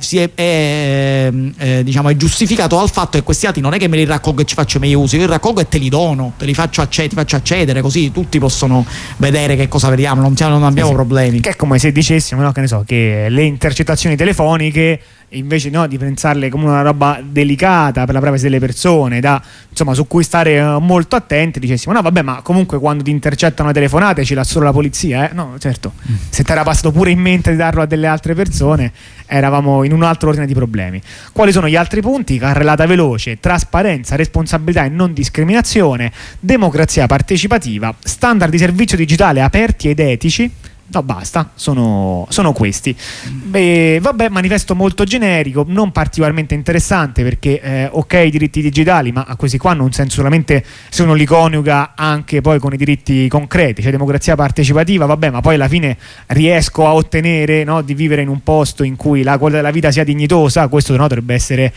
S3: è giustificato dal fatto che questi dati non è che me li raccolgo e ci faccio i miei usi, io li raccolgo e te li dono, ti faccio accedere, così tutti possono vedere che cosa vediamo, non abbiamo problemi.
S2: Che è come se dicessimo, no, che ne so, che le intercettazioni telefoniche, invece di pensarle come una roba delicata per la privacy delle persone, su cui stare molto attenti, dicessimo no vabbè, ma comunque quando ti intercettano le telefonate ce l'ha solo la polizia, no certo, se ti era passato pure in mente di darlo a delle altre persone eravamo in un altro ordine di problemi. Quali sono gli altri punti? Carrellata veloce: trasparenza, responsabilità e non discriminazione, democrazia partecipativa, standard di servizio digitale aperti ed etici. No, basta, sono questi. Vabbè, manifesto molto generico, non particolarmente interessante perché ok i diritti digitali, ma questi qua hanno un senso solamente se uno li coniuga anche poi con i diritti concreti, cioè democrazia partecipativa, vabbè, ma poi alla fine riesco a ottenere, no, di vivere in un posto in cui la qualità della vita sia dignitosa, questo dovrebbe essere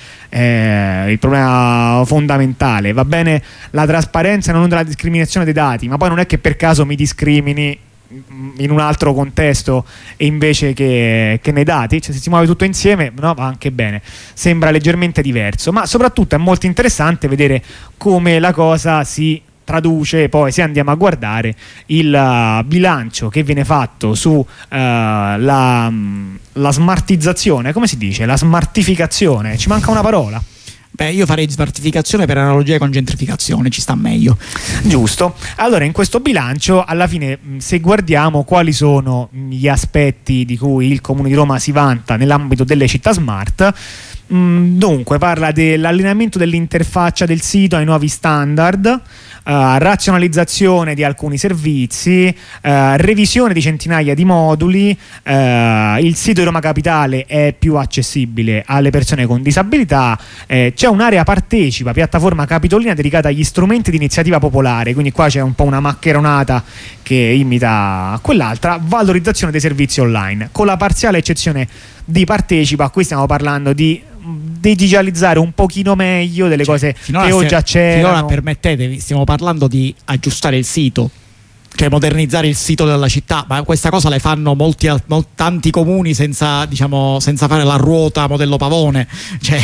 S2: il problema fondamentale. Va bene la trasparenza e non della discriminazione dei dati, ma poi non è che per caso mi discrimini in un altro contesto e invece che nei dati, cioè se si muove tutto insieme, no, va anche bene, sembra leggermente diverso, ma soprattutto è molto interessante vedere come la cosa si traduce poi se andiamo a guardare il bilancio che viene fatto su la smartizzazione, come si dice? La smartificazione, ci manca una parola.
S3: Beh, io farei smartificazione per analogia con gentrificazione, ci sta meglio.
S2: Giusto. Allora, in questo bilancio, alla fine, se guardiamo quali sono gli aspetti di cui il Comune di Roma si vanta nell'ambito delle città smart, dunque parla dell'allineamento dell'interfaccia del sito ai nuovi standard, razionalizzazione di alcuni servizi, revisione di centinaia di moduli, il sito di Roma Capitale è più accessibile alle persone con disabilità, c'è un'area partecipa, piattaforma capitolina dedicata agli strumenti di iniziativa popolare, quindi qua c'è un po' una maccheronata che imita quell'altra, valorizzazione dei servizi online, con la parziale eccezione di partecipa. Qui stiamo parlando di digitalizzare un pochino meglio delle cose che oggi già c'erano.
S3: Finora, permettetevi, stiamo parlando di aggiustare il sito, cioè modernizzare il sito della città, ma questa cosa le fanno tanti comuni senza fare la ruota modello pavone, cioè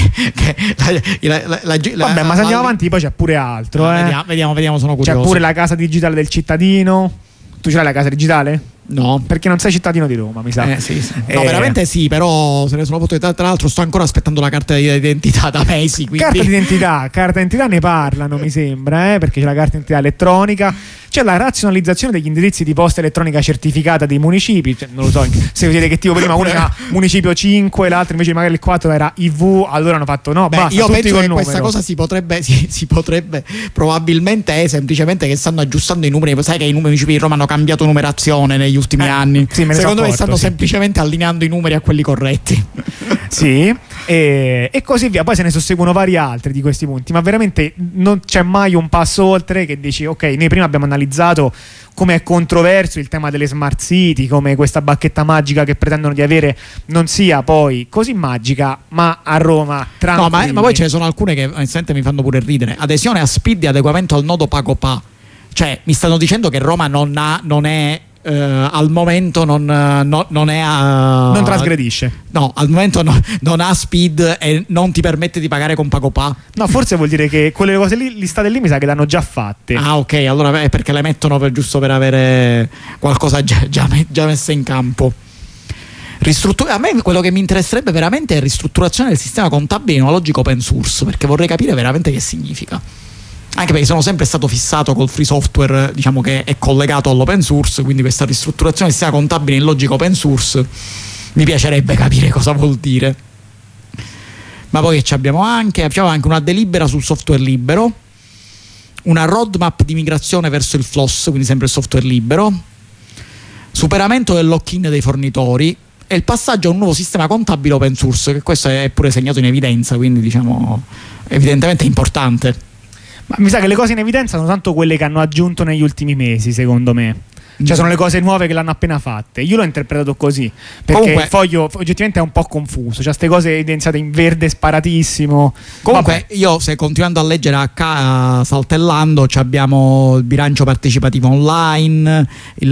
S2: vabbè, ma se andiamo avanti poi c'è pure altro,
S3: vediamo, sono curioso.
S2: C'è pure la casa digitale del cittadino. Tu ce l'hai la casa digitale?
S3: No,
S2: perché non sei cittadino di Roma, mi sa.
S3: Sì. No, veramente sì, però se ne sono potuto. Tra l'altro sto ancora aspettando la carta di identità da mesi, quindi...
S2: Carta d'identità ne parlano, mi sembra, perché c'è la carta d'identità elettronica, c'è la razionalizzazione degli indirizzi di posta elettronica certificata dei municipi, cioè, non lo so se vedete che tipo prima uno era municipio 5, l'altro invece magari il 4 era IV, allora hanno fatto basta,
S3: io penso che questa cosa si potrebbe probabilmente semplicemente che stanno aggiustando i numeri, sai che i municipi di Roma hanno cambiato numerazione negli ultimi anni.
S2: Sì,
S3: secondo me stanno semplicemente allineando i numeri a quelli corretti.
S2: Sì, e così via. Poi se ne susseguono vari altri di questi punti, ma veramente non c'è mai un passo oltre che dici ok, noi prima abbiamo analizzato come è controverso il tema delle smart city, come questa bacchetta magica che pretendono di avere non sia poi così magica, ma a Roma tranquilli.
S3: No, ma poi ce ne sono alcune che onestamente mi fanno pure ridere. Adesione a SPID e adeguamento al nodo PagoPA, cioè mi stanno dicendo che Roma non è al momento non
S2: trasgredisce.
S3: No, al momento non ha SPID e non ti permette di pagare con PagoPA.
S2: No, forse vuol dire che quelle cose lì listate lì mi sa che l'hanno già fatte.
S3: Ah, ok, allora è perché le mettono giusto per avere qualcosa già messo in campo. A me quello che mi interesserebbe veramente è ristrutturazione del sistema contabile in una logica open source, perché vorrei capire veramente che significa. Anche perché sono sempre stato fissato col free software, diciamo che è collegato all'open source, quindi questa ristrutturazione del sistema contabile in logica open source mi piacerebbe capire cosa vuol dire. Ma poi abbiamo anche una delibera sul software libero, una roadmap di migrazione verso il FLOSS, quindi sempre il software libero, superamento del lock-in dei fornitori e il passaggio a un nuovo sistema contabile open source, che questo è pure segnato in evidenza, quindi diciamo evidentemente importante.
S2: Ma mi sa che le cose in evidenza sono tanto quelle che hanno aggiunto negli ultimi mesi, secondo me. Cioè sono le cose nuove che l'hanno appena fatte. Io l'ho interpretato così, perché
S3: Comunque,
S2: il foglio oggettivamente è un po' confuso. C'ha queste cose evidenziate in verde sparatissimo.
S3: Comunque io, se continuando a leggere saltellando, abbiamo il bilancio partecipativo online,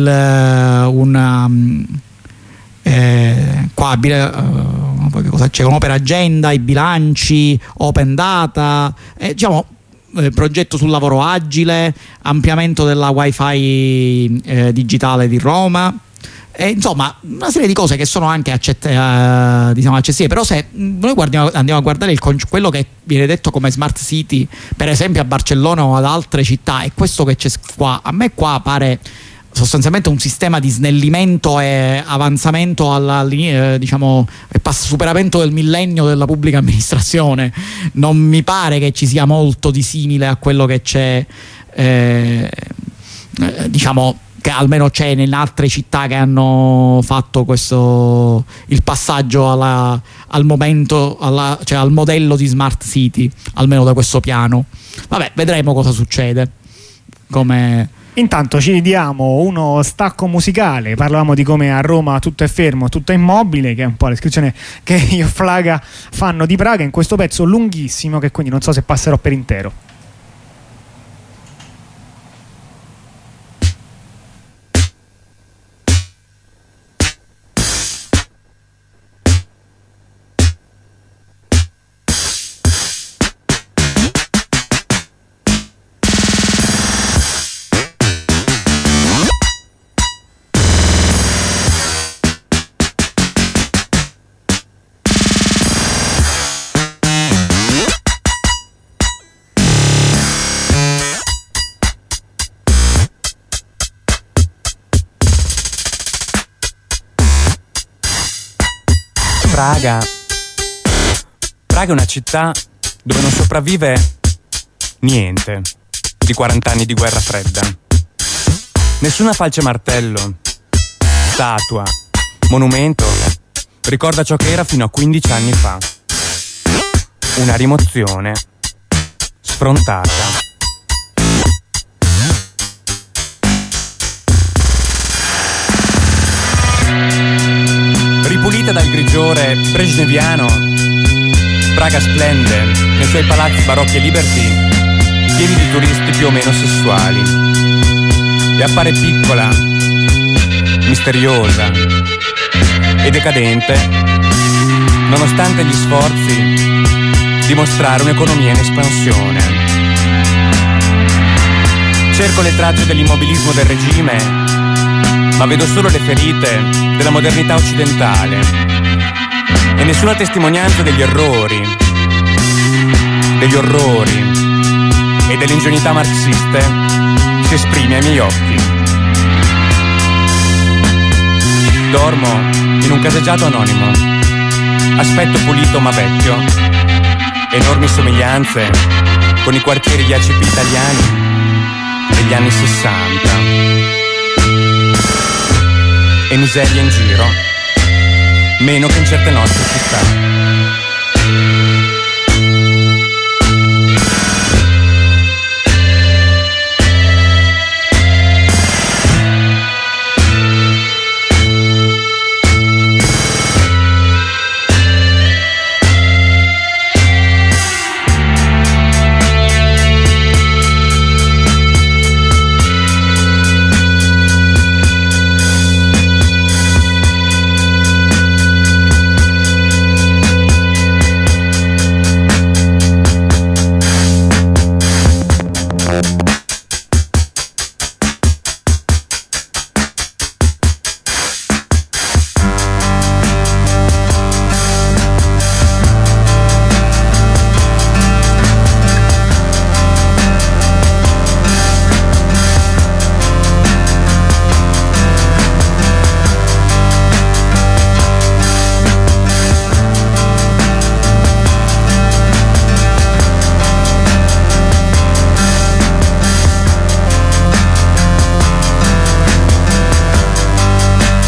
S3: poi che cosa c'è? Un'opera agenda, i bilanci, open data, diciamo progetto sul lavoro agile, ampliamento della wifi digitale di Roma, insomma una serie di cose che sono anche diciamo accessibili. Però se noi andiamo a guardare quello che viene detto come smart city, per esempio a Barcellona o ad altre città, e questo che c'è qua, a me qua pare sostanzialmente un sistema di snellimento e avanzamento diciamo superamento del millennio della pubblica amministrazione. Non mi pare che ci sia molto di simile a quello che c'è diciamo che almeno c'è in altre città che hanno fatto il passaggio al modello di smart city, almeno da questo piano. Vabbè, vedremo cosa succede.
S2: Intanto ci diamo uno stacco musicale. Parlavamo di come a Roma tutto è fermo, tutto è immobile, che è un po' la descrizione che io e Flaga fanno di Praga in questo pezzo lunghissimo, che quindi non so se passerò per intero.
S5: Praga è una città dove non sopravvive niente di 40 anni di guerra fredda. Nessuna falce martello, statua, monumento ricorda ciò che era fino a 15 anni fa. Una rimozione sfrontata. Ripulita dal grigiore brezhneviano, Praga splende nei suoi palazzi barocchi e liberty, pieni di turisti più o meno sessuali, e appare piccola, misteriosa e decadente, nonostante gli sforzi di mostrare un'economia in espansione. Cerco le tracce dell'immobilismo del regime, ma vedo solo le ferite della modernità occidentale e nessuna testimonianza degli orrori e delle ingenuità marxiste si esprime ai miei occhi. Dormo in un caseggiato anonimo, aspetto pulito ma vecchio, enormi somiglianze con i quartieri IACP italiani degli anni 60. E miseria in giro, meno che in certe nostre città.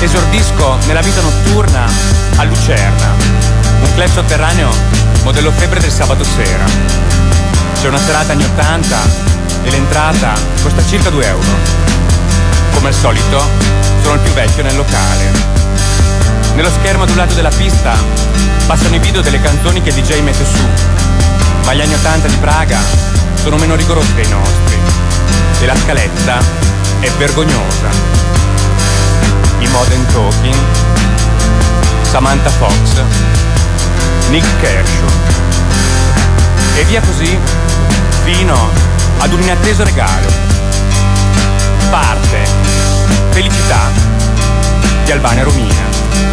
S5: esordisco nella vita notturna a Lucerna, un club sotterraneo modello febbre del sabato sera. C'è una serata anni 80 e l'entrata costa circa 2 euro. Come al solito, sono il più vecchio nel locale. Nello schermo ad un lato della pista passano i video delle canzoni che il DJ mette su, ma gli anni 80 di Praga sono meno rigorosi dei nostri e la scaletta è vergognosa. I Modern Talking, Samantha Fox, Nick Kershaw e via così fino ad un inatteso regalo. Parte Felicità di Albania Romina.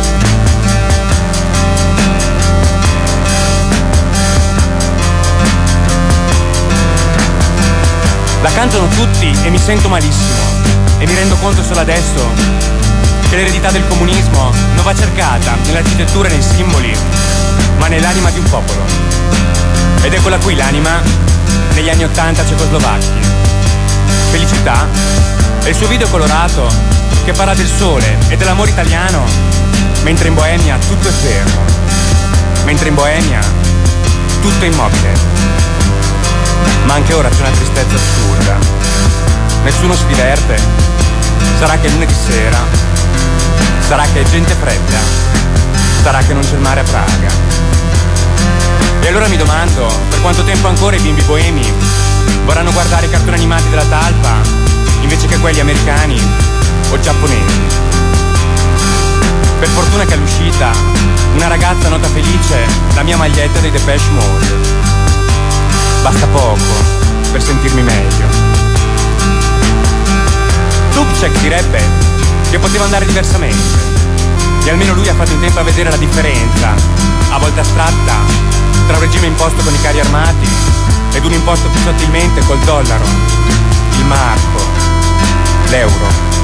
S5: La cantano tutti e mi sento malissimo e mi rendo conto solo adesso che l'eredità del comunismo non va cercata nell'architettura e nei simboli, ma nell'anima di un popolo. Ed è quella qui l'anima negli anni 80 cecoslovacchi. Felicità è il suo video colorato che parla del sole e dell'amore italiano, mentre in Boemia tutto è fermo, mentre in Boemia tutto è immobile. Ma anche ora c'è una tristezza assurda. Nessuno si diverte. Sarà che è lunedì sera. Sarà che è gente fredda. Sarà che non c'è il mare a Praga. E allora mi domando per quanto tempo ancora i bimbi boemi vorranno guardare i cartoni animati della talpa invece che quelli americani o giapponesi. Per fortuna che all'uscita una ragazza nota felice la mia maglietta dei Depeche Mode. Basta poco per sentirmi meglio. Dubček direbbe che poteva andare diversamente e almeno lui ha fatto in tempo a vedere la differenza, a volte astratta, tra un regime imposto con i carri armati ed un imposto più sottilmente col dollaro, il marco, l'euro.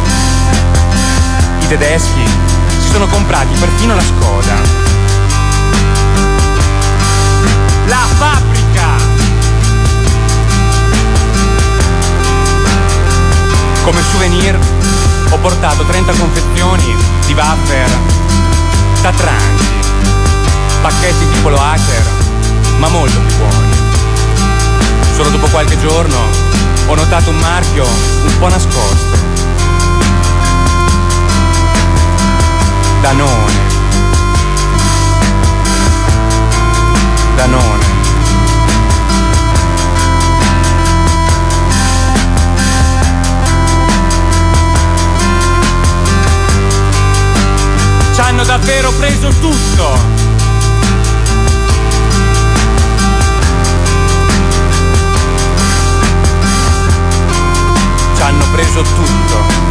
S5: I tedeschi si sono comprati perfino la Skoda. La fabbrica! Come souvenir ho portato 30 confezioni di wafer Tatranchi, pacchetti tipo lo hacker, ma molto più buoni. Solo dopo qualche giorno ho notato un marchio un po' nascosto. Danone. Danone. Ci hanno davvero preso tutto. Ci hanno preso tutto.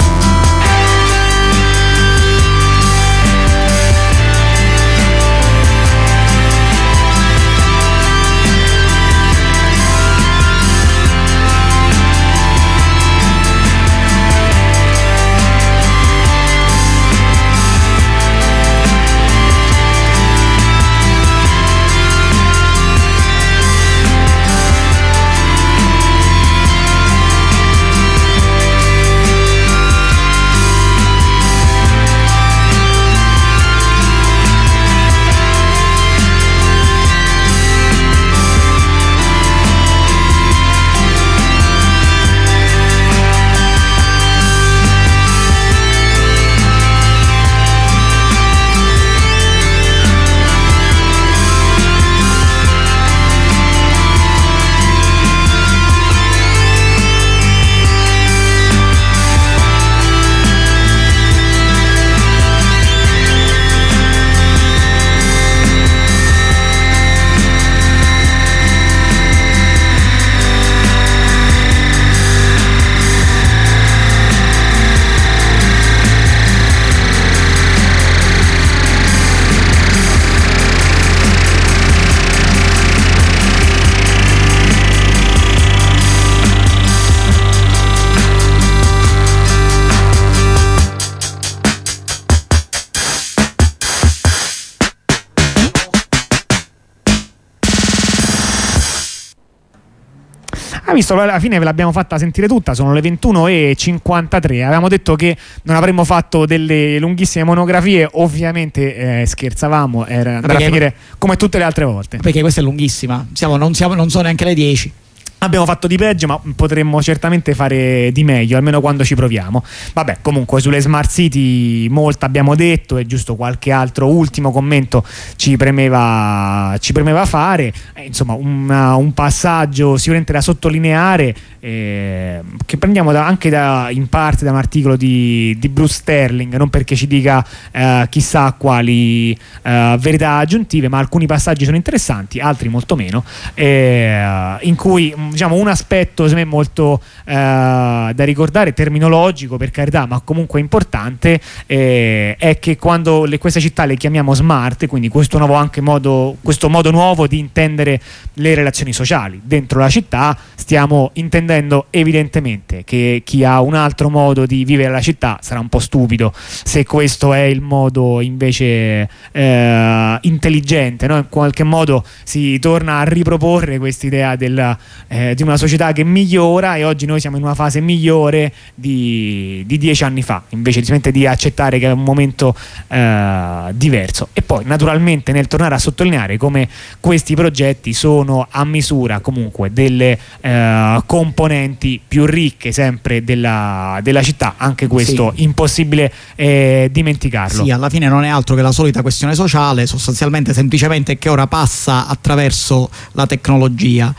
S2: visto, alla fine ve l'abbiamo fatta sentire tutta, sono le 21:53. Avevamo detto che non avremmo fatto delle lunghissime monografie, ovviamente scherzavamo, era andare a finire come tutte le altre volte.
S3: Perché questa è lunghissima, non sono neanche le 10.
S2: Abbiamo fatto di peggio, ma potremmo certamente fare di meglio, almeno quando ci proviamo. Vabbè, comunque sulle smart city molto abbiamo detto, e giusto qualche altro ultimo commento ci premeva fare. Insomma, un passaggio sicuramente da sottolineare, che prendiamo anche in parte da un articolo di Bruce Sterling, non perché ci dica chissà quali verità aggiuntive, ma alcuni passaggi sono interessanti, altri molto meno, in cui diciamo un aspetto secondo me molto da ricordare, terminologico per carità, ma comunque importante, è che quando queste città le chiamiamo smart, quindi questo modo nuovo di intendere le relazioni sociali dentro la città, stiamo intendendo evidentemente che chi ha un altro modo di vivere la città sarà un po' stupido se questo è il modo invece intelligente, no? In qualche modo si torna a riproporre quest'idea di una società che migliora, e oggi noi siamo in una fase migliore di 10 anni fa, invece di accettare che è un momento diverso. E poi naturalmente nel tornare a sottolineare come questi progetti sono a misura comunque delle componenti più ricche sempre della città, anche questo sì, impossibile dimenticarlo.
S3: Sì, alla fine non è altro che la solita questione sociale, sostanzialmente semplicemente che ora passa attraverso la tecnologia,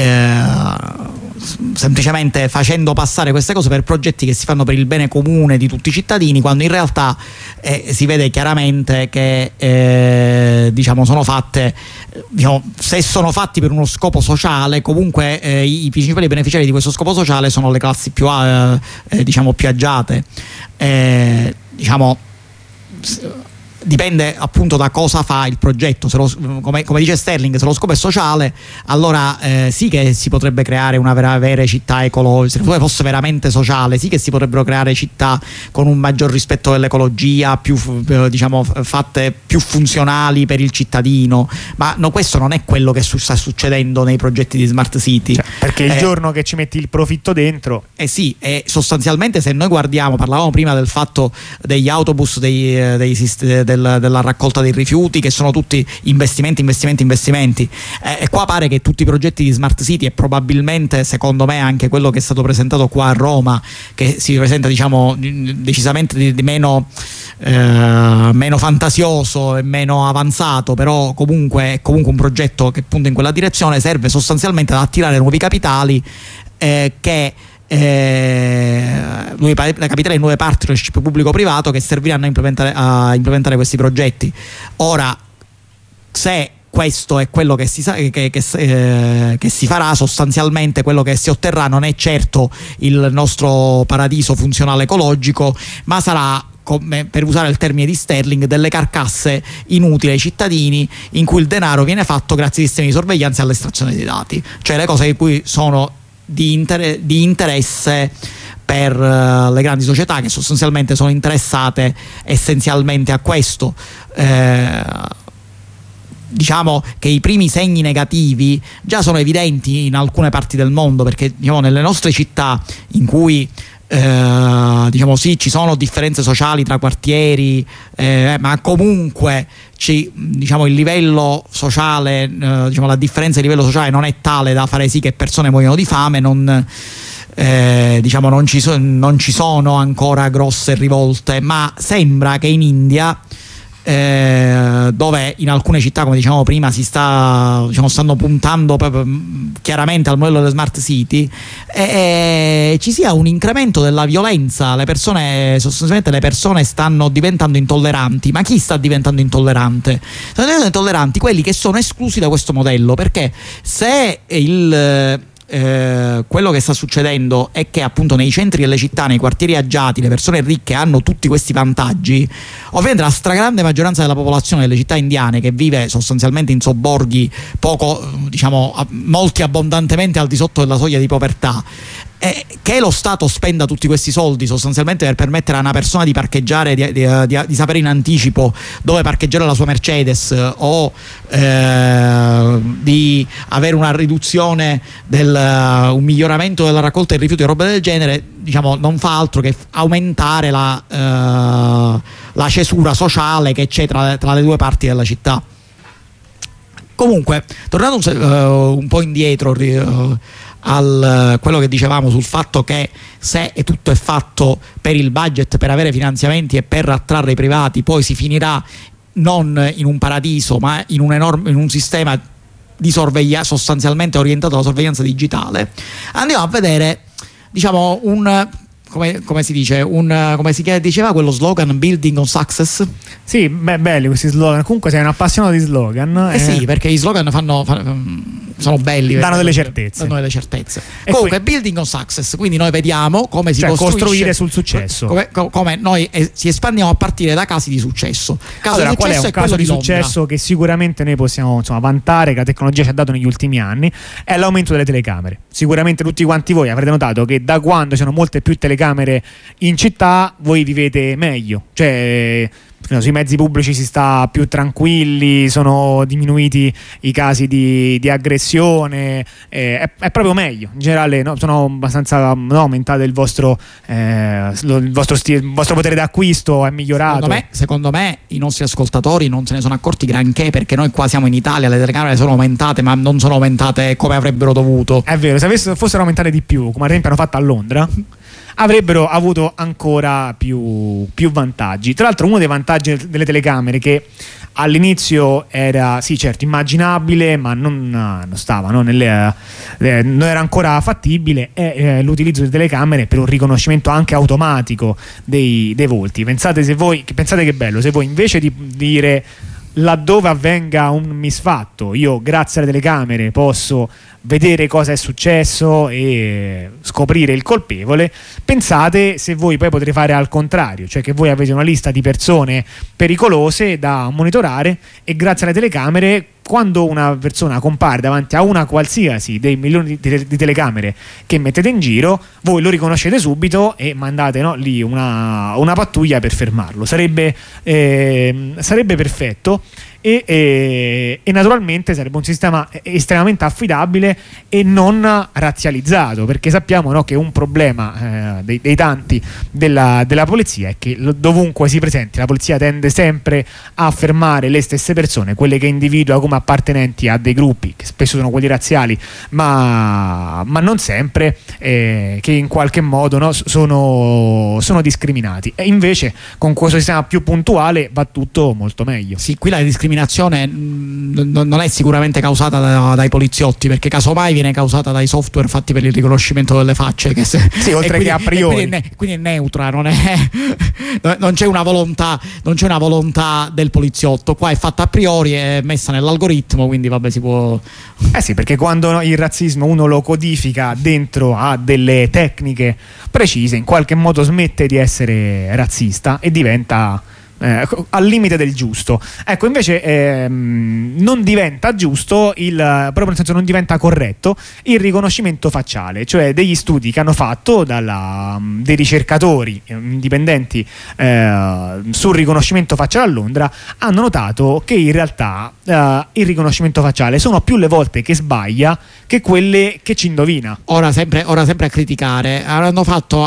S3: semplicemente facendo passare queste cose per progetti che si fanno per il bene comune di tutti i cittadini, quando in realtà si vede chiaramente che sono fatte, se sono fatti per uno scopo sociale, comunque i principali beneficiari di questo scopo sociale sono le classi più agiate. Dipende appunto da cosa fa il progetto. Come dice Sterling, se lo scopo è sociale, allora sì che si potrebbe creare una vera città ecologica. Se fosse veramente sociale, sì che si potrebbero creare città con un maggior rispetto dell'ecologia, più fatte più funzionali per il cittadino, ma no, questo non è quello che sta succedendo nei progetti di smart city,
S2: perché il giorno che ci metti il profitto dentro,
S3: sì, sostanzialmente, se noi guardiamo, parlavamo prima del fatto degli autobus, della raccolta dei rifiuti, che sono tutti investimenti, e qua pare che tutti i progetti di smart city, e probabilmente secondo me anche quello che è stato presentato qua a Roma, che si presenta decisamente di meno fantasioso e meno avanzato, però comunque è un progetto che punta in quella direzione, serve sostanzialmente ad attirare nuovi capitali, la capitale di nuove partnership pubblico-privato che serviranno a implementare questi progetti. Ora, se questo è quello che si farà, sostanzialmente quello che si otterrà non è certo il nostro paradiso funzionale ecologico, ma sarà, come, per usare il termine di Sterling, delle carcasse inutili ai cittadini, in cui il denaro viene fatto grazie ai sistemi di sorveglianza e all'estrazione dei dati, cioè le cose che poi sono di interesse per le grandi società, che sostanzialmente sono interessate essenzialmente a questo. Diciamo che i primi segni negativi già sono evidenti in alcune parti del mondo, perché nelle nostre città, in cui sì, ci sono differenze sociali tra quartieri, ma comunque il livello sociale, la differenza di livello sociale non è tale da fare sì che persone muoiono di fame, non ci sono ancora grosse rivolte, ma sembra che in India, dove in alcune città, come dicevamo prima, stanno puntando proprio chiaramente al modello delle smart city, ci sia un incremento della violenza. Sostanzialmente le persone stanno diventando intolleranti. Ma chi sta diventando intollerante? Stanno diventando intolleranti quelli che sono esclusi da questo modello, perché se quello che sta succedendo è che appunto nei centri delle città, nei quartieri agiati, le persone ricche hanno tutti questi vantaggi, ovviamente la stragrande maggioranza della popolazione delle città indiane, che vive sostanzialmente in sobborghi molti abbondantemente al di sotto della soglia di povertà, che lo Stato spenda tutti questi soldi sostanzialmente per permettere a una persona di parcheggiare, di sapere in anticipo dove parcheggiare la sua Mercedes, o di avere una riduzione un miglioramento della raccolta dei rifiuti e roba del genere, diciamo, non fa altro che aumentare la cesura sociale che c'è tra le due parti della città. Comunque, tornando un po' indietro al quello che dicevamo sul fatto che se tutto è fatto per il budget, per avere finanziamenti e per attrarre i privati, poi si finirà non in un paradiso ma in un sistema di sorveglianza sostanzialmente orientato alla sorveglianza digitale. Andiamo a vedere, diciamo, come si dice, come si diceva quello slogan, building on success.
S2: Sì, belli questi slogan. Comunque sei un appassionato di slogan.
S3: Sì, perché i slogan sono belli,
S2: danno delle certezze.
S3: E comunque building on success, quindi noi vediamo come si
S2: costruire sul successo,
S3: come noi si espandiamo a partire da casi di successo.
S2: Allora, qual è un caso di successo che sicuramente noi possiamo, insomma, vantare, che la tecnologia ci ha dato negli ultimi anni? È l'aumento delle telecamere. Sicuramente tutti quanti voi avrete notato che da quando ci sono molte più telecamere in città voi vivete meglio, cioè sui mezzi pubblici si sta più tranquilli, sono diminuiti i casi di aggressione, è proprio meglio in generale, no? Sono abbastanza aumentate il vostro potere d'acquisto è migliorato.
S3: Secondo me i nostri ascoltatori non se ne sono accorti granché, perché noi qua siamo in Italia, le telecamere sono aumentate ma non sono aumentate come avrebbero dovuto.
S2: È vero, se fossero aumentate di più, come ad esempio hanno fatto a Londra, avrebbero avuto ancora più vantaggi. Tra l'altro, uno dei vantaggi delle telecamere, che all'inizio era sì certo immaginabile ma non stava, no? Non era ancora fattibile, è l'utilizzo delle telecamere per un riconoscimento anche automatico dei volti. Pensate che bello se voi, invece di dire laddove avvenga un misfatto, io grazie alle telecamere posso vedere cosa è successo e scoprire il colpevole, pensate se voi poi potrete fare al contrario, cioè che voi avete una lista di persone pericolose da monitorare e grazie alle telecamere, quando una persona compare davanti a una qualsiasi dei milioni di telecamere che mettete in giro, voi lo riconoscete subito e mandate, no, lì una pattuglia per fermarlo. Sarebbe perfetto e naturalmente sarebbe un sistema estremamente affidabile e non razzializzato, perché sappiamo, no, che un problema dei tanti della polizia è che dovunque si presenti la polizia tende sempre a fermare le stesse persone, quelle che individua come appartenenti a dei gruppi che spesso sono quelli razziali ma non sempre, che in qualche modo, no, sono discriminati, e invece con questo sistema più puntuale va tutto molto meglio.
S3: Sì, qui la discriminazione non è sicuramente causata dai poliziotti, perché casomai viene causata dai software fatti per il riconoscimento delle facce, che sì,
S2: oltre che a priori
S3: quindi è neutra, non c'è una volontà del poliziotto, qua è fatta a priori, è messa nell'algoritmo, quindi vabbè, si può.
S2: Sì, perché quando, no, il razzismo uno lo codifica dentro a delle tecniche precise, in qualche modo smette di essere razzista e diventa al limite del giusto. Ecco, invece non diventa giusto proprio nel senso non diventa corretto il riconoscimento facciale, cioè degli studi che hanno fatto dei ricercatori indipendenti sul riconoscimento facciale a Londra hanno notato che in realtà il riconoscimento facciale sono più le volte che sbaglia che quelle che ci indovina.
S3: Ora sempre a criticare, hanno fatto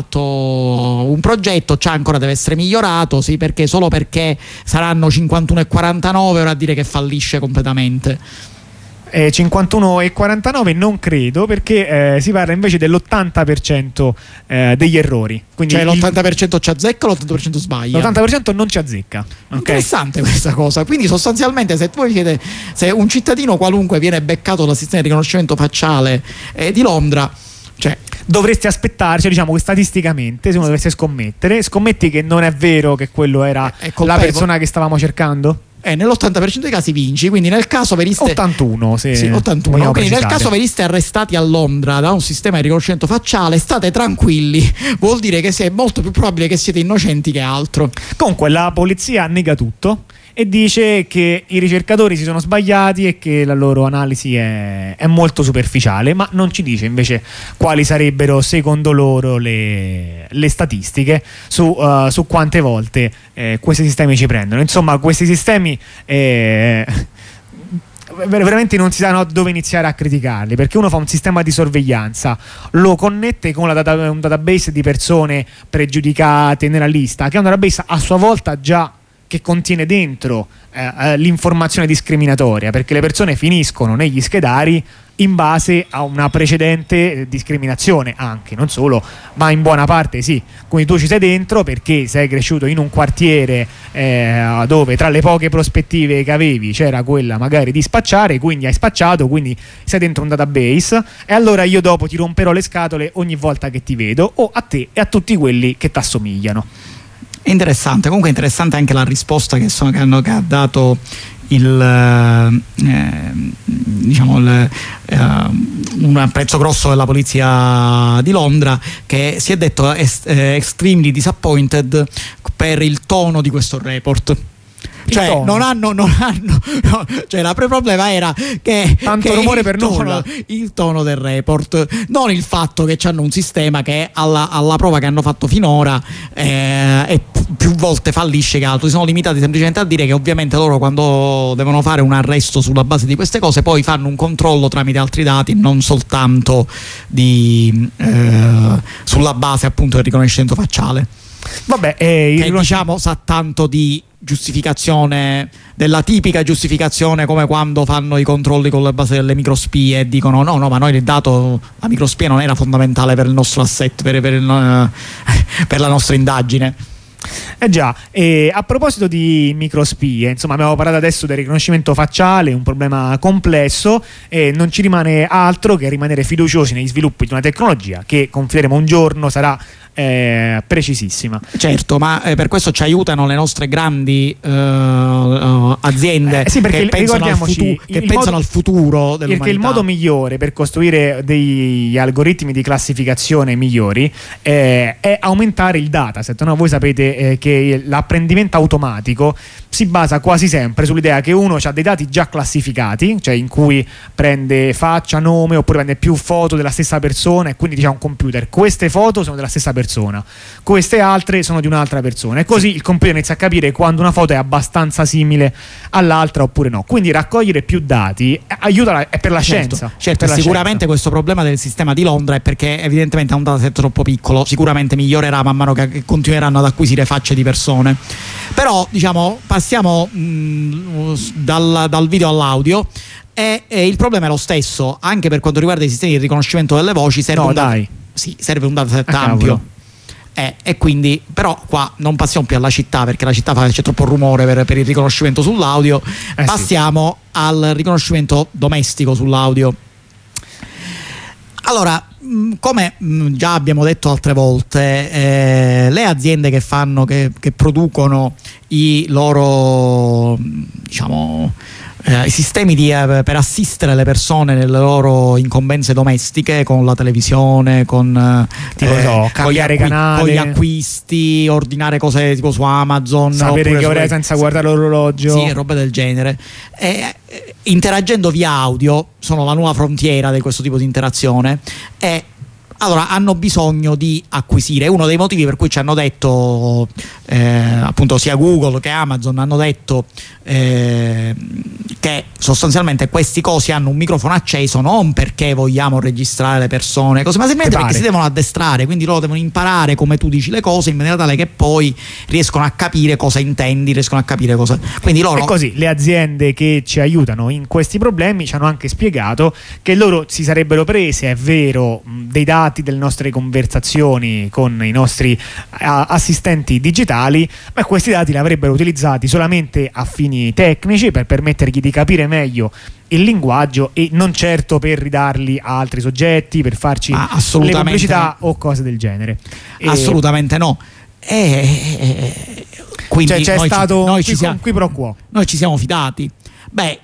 S3: un progetto, ancora deve essere migliorato, sì, perché solo perché saranno 51,49 ora a dire che fallisce completamente.
S2: 51,49 non credo, perché si parla invece dell'80% degli errori. Quindi
S3: cioè l'80% ci azzecca, l'80% sbaglia.
S2: L'80% non ci azzecca. Okay.
S3: Interessante questa cosa. Quindi sostanzialmente se un cittadino qualunque viene beccato dal sistema di riconoscimento facciale di Londra, cioè
S2: dovresti aspettarci, diciamo che statisticamente, se uno dovesse scommetti che non è vero che quello era la persona che stavamo cercando?
S3: E nell'80% dei casi vinci, quindi nel caso veniste
S2: 81,
S3: sì, 81. Quindi nel caso veniste arrestati a Londra da un sistema di riconoscimento facciale, state tranquilli, vuol dire che è molto più probabile che siete innocenti che altro.
S2: Comunque la polizia nega tutto e dice che i ricercatori si sono sbagliati e che la loro analisi è molto superficiale, ma non ci dice invece quali sarebbero secondo loro le statistiche su quante volte questi sistemi ci prendono. Insomma, questi sistemi veramente non si sa dove iniziare a criticarli, perché uno fa un sistema di sorveglianza, lo connette con un database di persone pregiudicate nella lista, che è un database a sua volta già che contiene dentro l'informazione discriminatoria, perché le persone finiscono negli schedari in base a una precedente discriminazione, anche, non solo, ma in buona parte sì. Quindi tu ci sei dentro perché sei cresciuto in un quartiere dove tra le poche prospettive che avevi c'era quella magari di spacciare, quindi hai spacciato, quindi sei dentro un database, e allora io dopo ti romperò le scatole ogni volta che ti vedo, o a te e a tutti quelli che ti assomigliano.
S3: È interessante, comunque è interessante anche la risposta che ha dato un pezzo grosso della polizia di Londra, che si è detto extremely disappointed per il tono di questo report. Cioè cioè il problema era che
S2: rumore per nulla,
S3: il tono del report, non il fatto che hanno un sistema che alla prova che hanno fatto finora e più volte fallisce che altro. Si sono limitati semplicemente a dire che ovviamente loro, quando devono fare un arresto sulla base di queste cose, poi fanno un controllo tramite altri dati, non soltanto sulla base appunto del riconoscimento facciale.
S2: Vabbè,
S3: che diciamo sa tanto di giustificazione, della tipica giustificazione, come quando fanno i controlli con la base delle microspie e dicono no, ma noi il dato, la microspia non era fondamentale per il nostro asset, per la nostra indagine.
S2: Già, e a proposito di microspie, insomma, abbiamo parlato adesso del riconoscimento facciale, un problema complesso, e non ci rimane altro che rimanere fiduciosi negli sviluppi di una tecnologia che confideremo un giorno sarà precisissima.
S3: Certo, ma per questo ci aiutano le nostre grandi aziende,
S2: sì,
S3: che pensano al futuro dell'umanità.
S2: Perché il modo migliore per costruire degli algoritmi di classificazione migliori è aumentare il dataset. No? Voi sapete che l'apprendimento automatico si basa quasi sempre sull'idea che uno ha dei dati già classificati, cioè in cui prende faccia, nome, oppure prende più foto della stessa persona, e quindi dice a un computer: queste foto sono della stessa persona, queste altre sono di un'altra persona, e così il computer inizia a capire quando una foto è abbastanza simile all'altra oppure no. Quindi raccogliere più dati aiuta, è per la scienza.
S3: Certo, sicuramente questo problema del sistema di Londra è perché evidentemente ha un dataset troppo piccolo. Sicuramente migliorerà man mano che continueranno ad acquisire facce di persone. Però diciamo passiamo dal video all'audio, e il problema è lo stesso anche per quanto riguarda i sistemi di riconoscimento delle voci. Serve un dataset ampio. E quindi però qua non passiamo più alla città, perché la città c'è troppo rumore per il riconoscimento sull'audio. Passiamo al riconoscimento domestico sull'audio. Allora, come già abbiamo detto altre volte, le aziende che producono i loro, i sistemi per assistere le persone nelle loro incombenze domestiche, con la televisione, con
S2: cambiare canale,
S3: con gli acquisti, ordinare cose tipo su Amazon,
S2: sapere che ora è senza guardare l'orologio,
S3: sì, roba del genere, interagendo via audio, sono la nuova frontiera di questo tipo di interazione. E allora hanno bisogno di acquisire. Uno dei motivi per cui ci hanno detto appunto sia Google che Amazon hanno detto che sostanzialmente questi cosi hanno un microfono acceso non perché vogliamo registrare le persone, ma semplicemente perché si devono addestrare, quindi loro devono imparare come tu dici le cose in maniera tale che poi riescono a capire cosa intendi, riescono a capire cosa. Quindi loro...
S2: E così le aziende che ci aiutano in questi problemi ci hanno anche spiegato che loro si sarebbero prese, è vero, dei dati delle nostre conversazioni con i nostri assistenti digitali, ma questi dati li avrebbero utilizzati solamente a fini tecnici, per permettergli di capire meglio il linguaggio e non certo per ridarli a altri soggetti, per farci le pubblicità o cose del genere.
S3: Assolutamente no. Quindi
S2: cioè, c'è
S3: noi
S2: stato
S3: noi
S2: qui pro quo.
S3: Noi ci siamo fidati. Beh,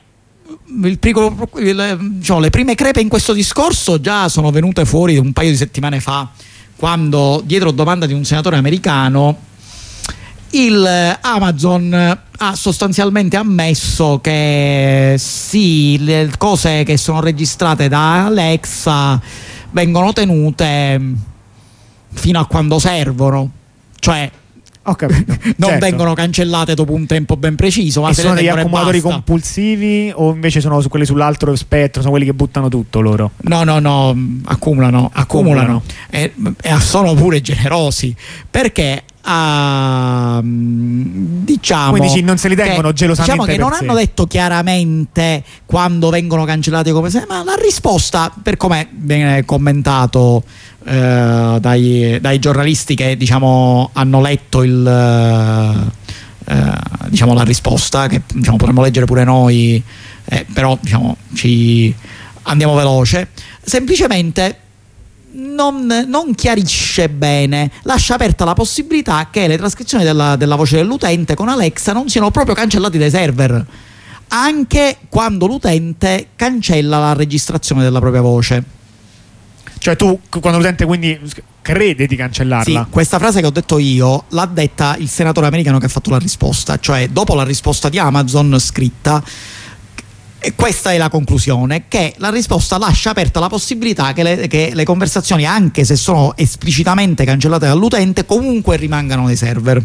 S3: diciamo, le prime crepe in questo discorso già sono venute fuori un paio di settimane fa, quando dietro domanda di un senatore americano il Amazon ha sostanzialmente ammesso che sì, le cose che sono registrate da Alexa vengono tenute fino a quando servono, cioè
S2: Ho capito.
S3: non
S2: Certo.
S3: vengono cancellate dopo un tempo ben preciso, ma
S2: E
S3: se
S2: sono
S3: le
S2: degli
S3: tengono e
S2: accumulatori
S3: basta.
S2: compulsivi o invece sono su quelli sull'altro spettro, sono quelli che buttano tutto loro?
S3: No, accumulano. E sono pure generosi, perché diciamo,
S2: Quindi non se li tengono
S3: che,
S2: gelosamente
S3: diciamo che
S2: per
S3: non
S2: sé.
S3: hanno detto chiaramente quando vengono cancellati, come se, ma la risposta, per come viene commentato dai giornalisti che diciamo hanno letto diciamo la risposta, che diciamo potremmo leggere pure noi, però diciamo ci andiamo veloce, semplicemente non chiarisce bene, lascia aperta la possibilità che le trascrizioni della voce dell'utente con Alexa non siano proprio cancellate dai server, anche quando l'utente cancella la registrazione della propria voce.
S2: Cioè tu, quando l'utente quindi crede di cancellarla.
S3: Sì, questa frase che ho detto io l'ha detta il senatore americano che ha fatto la risposta, cioè dopo la risposta di Amazon scritta. E questa è la conclusione, che la risposta lascia aperta la possibilità che le conversazioni, anche se sono esplicitamente cancellate dall'utente, comunque rimangano nei server.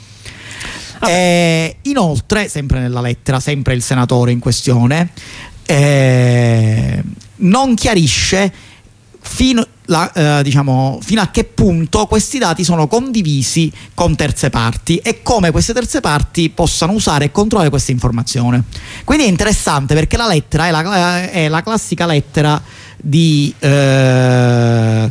S3: Inoltre, sempre nella lettera, sempre il senatore in questione non chiarisce fino a che punto questi dati sono condivisi con terze parti e come queste terze parti possano usare e controllare questa informazione. Quindi è interessante, perché la lettera è la classica lettera di la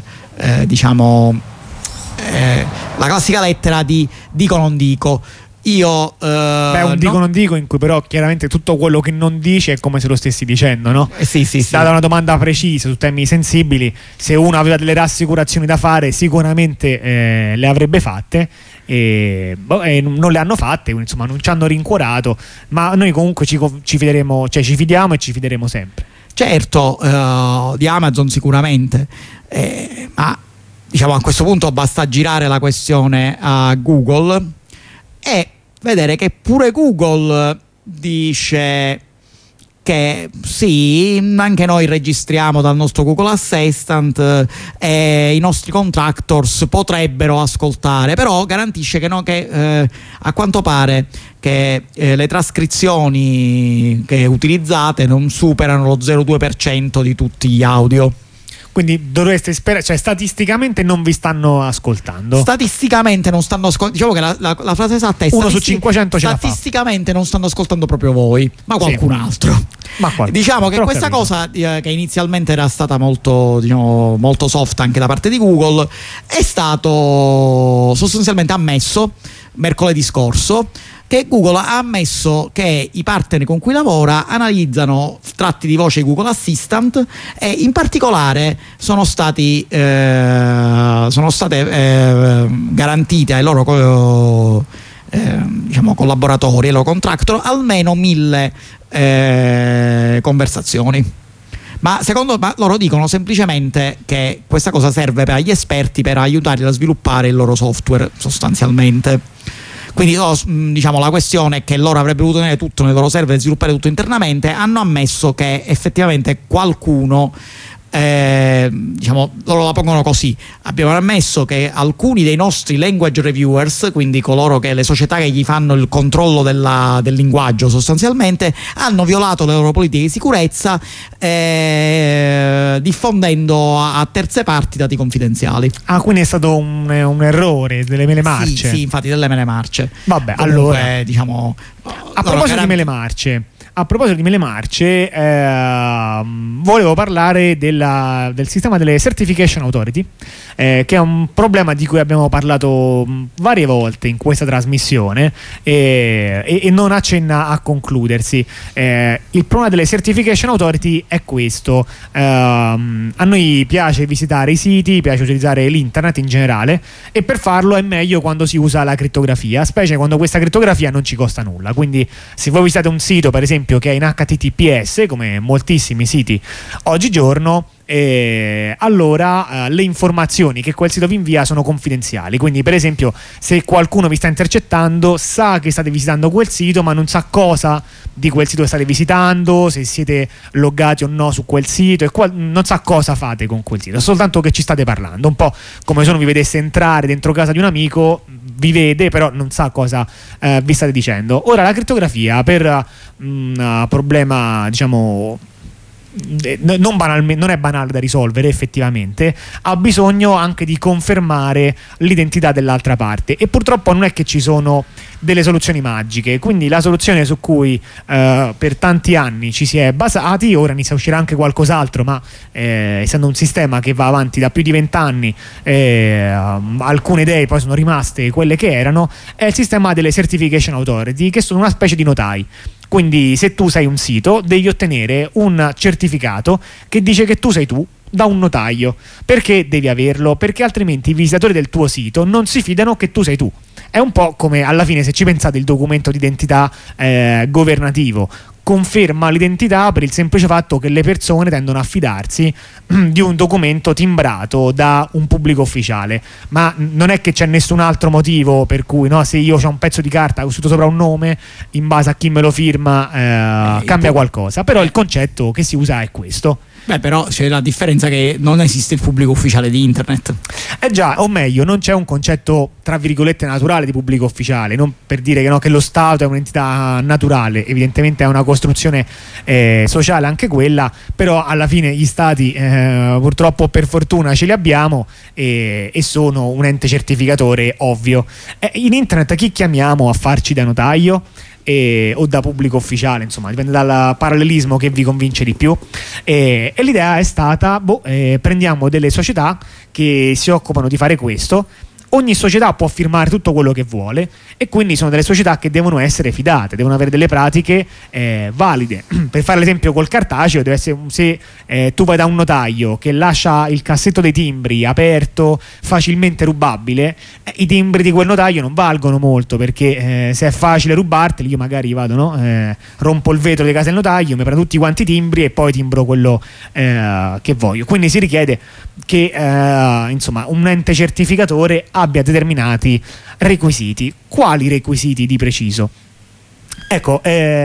S3: classica lettera di dico non dico. Io
S2: un dico non dico, in cui però chiaramente tutto quello che non dice è come se lo stessi dicendo, no?
S3: Sì.
S2: Data una domanda precisa su temi sensibili, se uno aveva delle rassicurazioni da fare sicuramente le avrebbe fatte e non le hanno fatte, insomma non ci hanno rincuorato, ma noi comunque ci fideremo, cioè ci fidiamo e ci fideremo sempre.
S3: Certo, di Amazon sicuramente, ma diciamo a questo punto basta girare la questione a Google e vedere che pure Google dice che sì, anche noi registriamo dal nostro Google Assistant e i nostri contractors potrebbero ascoltare, però garantisce che a quanto pare che le trascrizioni che utilizzate non superano lo 0,2% di tutti gli audio.
S2: Quindi dovreste sperare, cioè statisticamente non vi stanno ascoltando.
S3: Statisticamente non stanno ascoltando. Diciamo che la frase esatta è
S2: 1 su 500 ce la fa.
S3: Statisticamente non stanno ascoltando proprio voi, ma qualcun altro. Diciamo che questa cosa che inizialmente era stata molto, diciamo, molto soft anche da parte di Google, è stato sostanzialmente ammesso mercoledì scorso, che Google ha ammesso che i partner con cui lavora analizzano tratti di voce Google Assistant e in particolare sono state garantite ai loro collaboratori, ai loro contractor, almeno 1000 conversazioni. Ma loro dicono semplicemente che questa cosa serve per gli esperti per aiutarli a sviluppare il loro software, sostanzialmente. Quindi diciamo la questione è che loro avrebbero dovuto tenere tutto nei loro server e sviluppare tutto internamente. Hanno ammesso che effettivamente qualcuno loro la pongono così: abbiamo ammesso che alcuni dei nostri language reviewers, quindi coloro che le società che gli fanno il controllo del linguaggio sostanzialmente, hanno violato le loro politiche di sicurezza diffondendo a terze parti dati confidenziali.
S2: Quindi è stato un errore delle mele marce.
S3: Sì, infatti delle mele marce.
S2: Vabbè,
S3: comunque,
S2: allora
S3: diciamo
S2: A proposito di mele marce, volevo parlare del sistema delle Certification Authority, che è un problema di cui abbiamo parlato varie volte in questa trasmissione e non accenna a concludersi. Il problema delle Certification Authority è questo: a noi piace visitare i siti, piace utilizzare l'internet in generale, e per farlo è meglio quando si usa la crittografia, specie quando questa crittografia non ci costa nulla. Quindi se voi visitate un sito, per esempio, che è in HTTPS, come moltissimi siti oggigiorno, allora le informazioni che quel sito vi invia sono confidenziali. Quindi, per esempio, se qualcuno vi sta intercettando, sa che state visitando quel sito, ma non sa cosa di quel sito che state visitando, se siete loggati o no su quel sito, non sa cosa fate con quel sito, soltanto che ci state parlando. Un po' come se uno vi vedesse entrare dentro casa di un amico, vi vede, però non sa cosa vi state dicendo. Ora, la crittografia, per un problema, diciamo, non è banale da risolvere, effettivamente ha bisogno anche di confermare l'identità dell'altra parte, e purtroppo non è che ci sono delle soluzioni magiche. Quindi la soluzione su cui per tanti anni ci si è basati, ora inizia a uscire anche qualcos'altro, ma essendo un sistema che va avanti da più di 20 anni, alcune idee poi sono rimaste quelle che erano, è il sistema delle Certification Authority, che sono una specie di notai. Quindi se tu sei un sito, devi ottenere un certificato che dice che tu sei tu, da un notaio. Perché devi averlo? Perché altrimenti i visitatori del tuo sito non si fidano che tu sei tu. È un po' come, alla fine, se ci pensate, il documento d'identità governativo conferma l'identità per il semplice fatto che le persone tendono a fidarsi di un documento timbrato da un pubblico ufficiale, ma non è che c'è nessun altro motivo per cui, no, se io ho un pezzo di carta con scritto sopra un nome, in base a chi me lo firma cambia qualcosa. Però il concetto che si usa è questo.
S3: Beh, però c'è la differenza che non esiste il pubblico ufficiale di internet.
S2: Già, o meglio, non c'è un concetto tra virgolette naturale di pubblico ufficiale, non per dire che lo Stato è un'entità naturale, evidentemente è una costruzione sociale anche quella, però alla fine gli Stati purtroppo, per fortuna, ce li abbiamo e sono un ente certificatore ovvio. In internet chi chiamiamo a farci da notaio? O da pubblico ufficiale, insomma, dipende dal parallelismo che vi convince di più. E l'idea è stata: prendiamo delle società che si occupano di fare questo. Ogni società può firmare tutto quello che vuole, e quindi sono delle società che devono essere fidate, devono avere delle pratiche valide. Per fare l'esempio col cartaceo, deve essere, se tu vai da un notaio che lascia il cassetto dei timbri aperto, facilmente rubabile, i timbri di quel notaio non valgono molto, perché se è facile rubarteli, io magari vado, rompo il vetro di casa del notaio, mi prendo tutti quanti i timbri e poi timbro quello che voglio. Quindi si richiede che insomma, un ente certificatore abbia determinati requisiti. Quali requisiti di preciso? Ecco,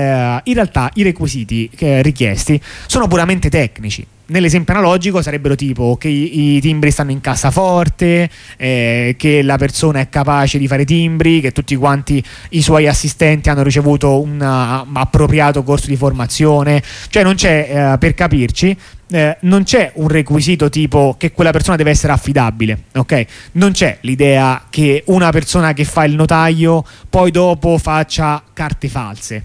S2: in realtà i requisiti richiesti sono puramente tecnici. Nell'esempio analogico sarebbero tipo che i timbri stanno in cassaforte, che la persona è capace di fare timbri, che tutti quanti i suoi assistenti hanno ricevuto un appropriato corso di formazione. Cioè non c'è, per capirci, non c'è un requisito tipo che quella persona deve essere affidabile, ok? Non c'è l'idea che una persona che fa il notaio poi dopo faccia carte false.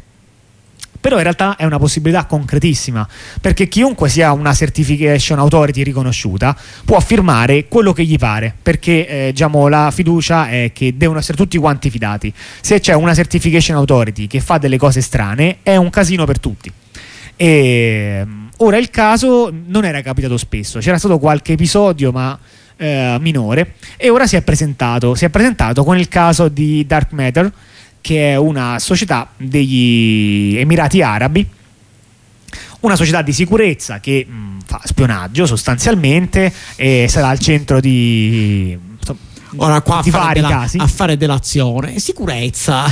S2: Però in realtà è una possibilità concretissima, perché chiunque sia una Certification Authority riconosciuta può firmare quello che gli pare, perché diciamo, la fiducia è che devono essere tutti quanti fidati. Se c'è una Certification Authority che fa delle cose strane, è un casino per tutti. E ora, il caso non era capitato spesso, c'era stato qualche episodio ma minore, e ora si è presentato con il caso di Dark Matter, che è una società degli Emirati Arabi, una società di sicurezza che fa spionaggio sostanzialmente, e sarà al centro di
S3: ora qua
S2: di vari casi.
S3: A fare delazione, sicurezza,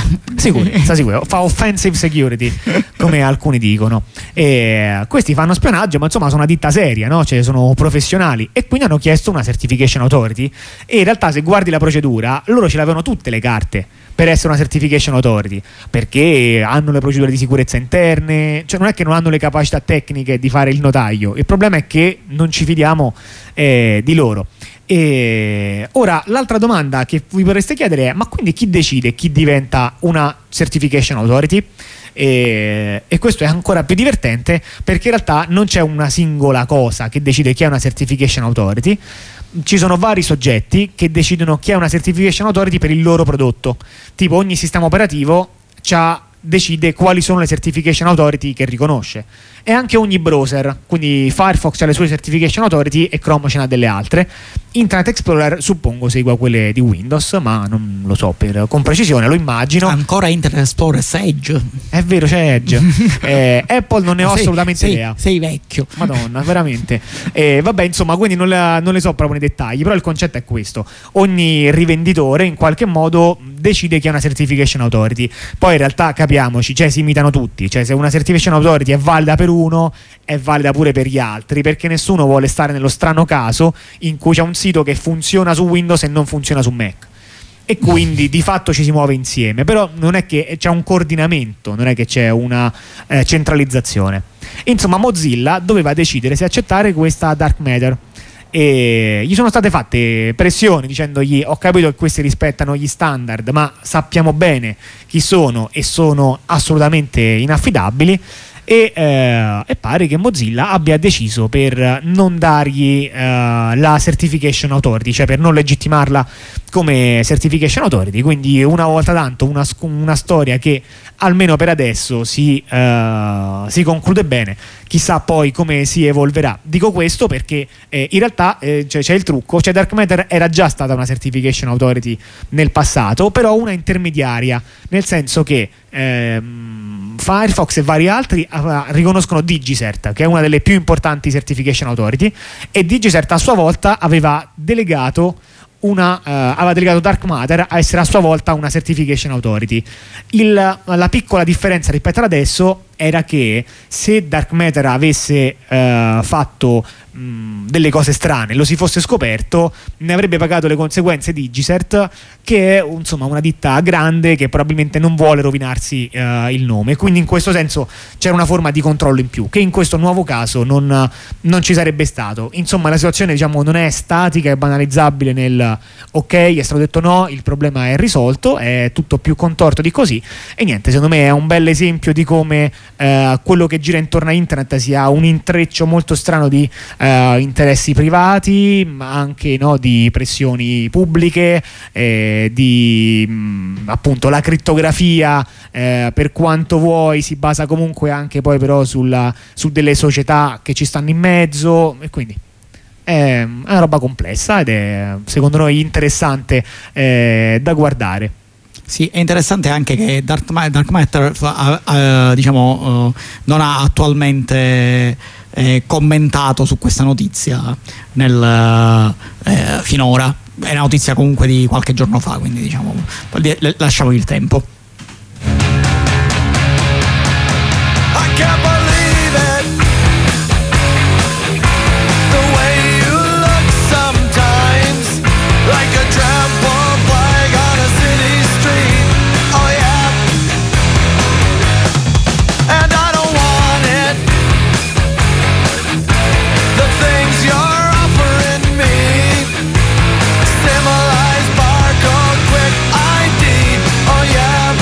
S2: fa offensive security, come alcuni dicono. E questi fanno spionaggio, ma insomma sono una ditta seria, no? Cioè sono professionali, e quindi hanno chiesto una Certification Authority, e in realtà, se guardi la procedura, loro ce l'avevano tutte le carte per essere una Certification Authority, perché hanno le procedure di sicurezza interne, cioè non è che non hanno le capacità tecniche di fare il notaio. Il problema è che non ci fidiamo di loro. E ora l'altra domanda che vi vorreste chiedere è: ma quindi chi decide chi diventa una Certification Authority? E questo è ancora più divertente, perché in realtà non c'è una singola cosa che decide chi è una Certification Authority. Ci sono vari soggetti che decidono chi è una Certification Authority per il loro prodotto. Tipo, ogni sistema operativo decide quali sono le Certification Authority che riconosce, e anche ogni browser, quindi Firefox ha le sue Certification Authority e Chrome ce n'ha delle altre. Internet Explorer suppongo segua quelle di Windows, ma non lo so con precisione, lo immagino.
S3: Ancora Internet Explorer Edge.
S2: È vero, c'è Edge. Apple non ne ho assolutamente idea.
S3: Sei vecchio.
S2: Madonna, veramente. Vabbè, insomma, quindi non le so proprio nei dettagli, però il concetto è questo: ogni rivenditore in qualche modo decide chi è una Certification Authority. Poi in realtà, capiamoci, si imitano tutti, se una Certification Authority è valida per uno, è valida pure per gli altri, perché nessuno vuole stare nello strano caso in cui c'è un sito che funziona su Windows e non funziona su Mac, e quindi di fatto ci si muove insieme. Però non è che c'è un coordinamento, non è che c'è una centralizzazione. Insomma, Mozilla doveva decidere se accettare questa dark matter, e gli sono state fatte pressioni dicendogli: ho capito che questi rispettano gli standard, ma sappiamo bene chi sono e sono assolutamente inaffidabili. E pare che Mozilla abbia deciso per non dargli la Certification Authority, cioè per non legittimarla come Certification Authority. Quindi una volta tanto una storia che almeno per adesso si conclude bene. Chissà poi come si evolverà. Dico questo perché in realtà c'è il trucco, Dark Matter era già stata una Certification Authority nel passato, però una intermediaria, nel senso che Firefox e vari altri riconoscono DigiCert, che è una delle più importanti Certification Authority, e DigiCert a sua volta aveva delegato Dark Matter a essere a sua volta una Certification Authority. La piccola differenza rispetto ad adesso era che se Dark Matter avesse fatto delle cose strane, lo si fosse scoperto, ne avrebbe pagato le conseguenze DigiCert, che è insomma una ditta grande che probabilmente non vuole rovinarsi il nome. Quindi in questo senso c'era una forma di controllo in più, che in questo nuovo caso non ci sarebbe stato. Insomma, la situazione non è statica e banalizzabile nel ok, è stato detto no, il problema è risolto, è tutto più contorto di così. E niente, secondo me è un bel esempio di come quello che gira intorno a internet sia un intreccio molto strano di interessi privati, ma anche di pressioni pubbliche, di appunto la crittografia, per quanto vuoi, si basa comunque anche poi però su delle società che ci stanno in mezzo, e quindi è una roba complessa ed è secondo noi interessante da guardare.
S3: Sì, è interessante anche che Dark Matter non ha attualmente commentato su questa notizia finora. È una notizia comunque di qualche giorno fa, quindi lasciamogli il tempo.
S6: Symbolize barcode, quick ID. Oh yeah.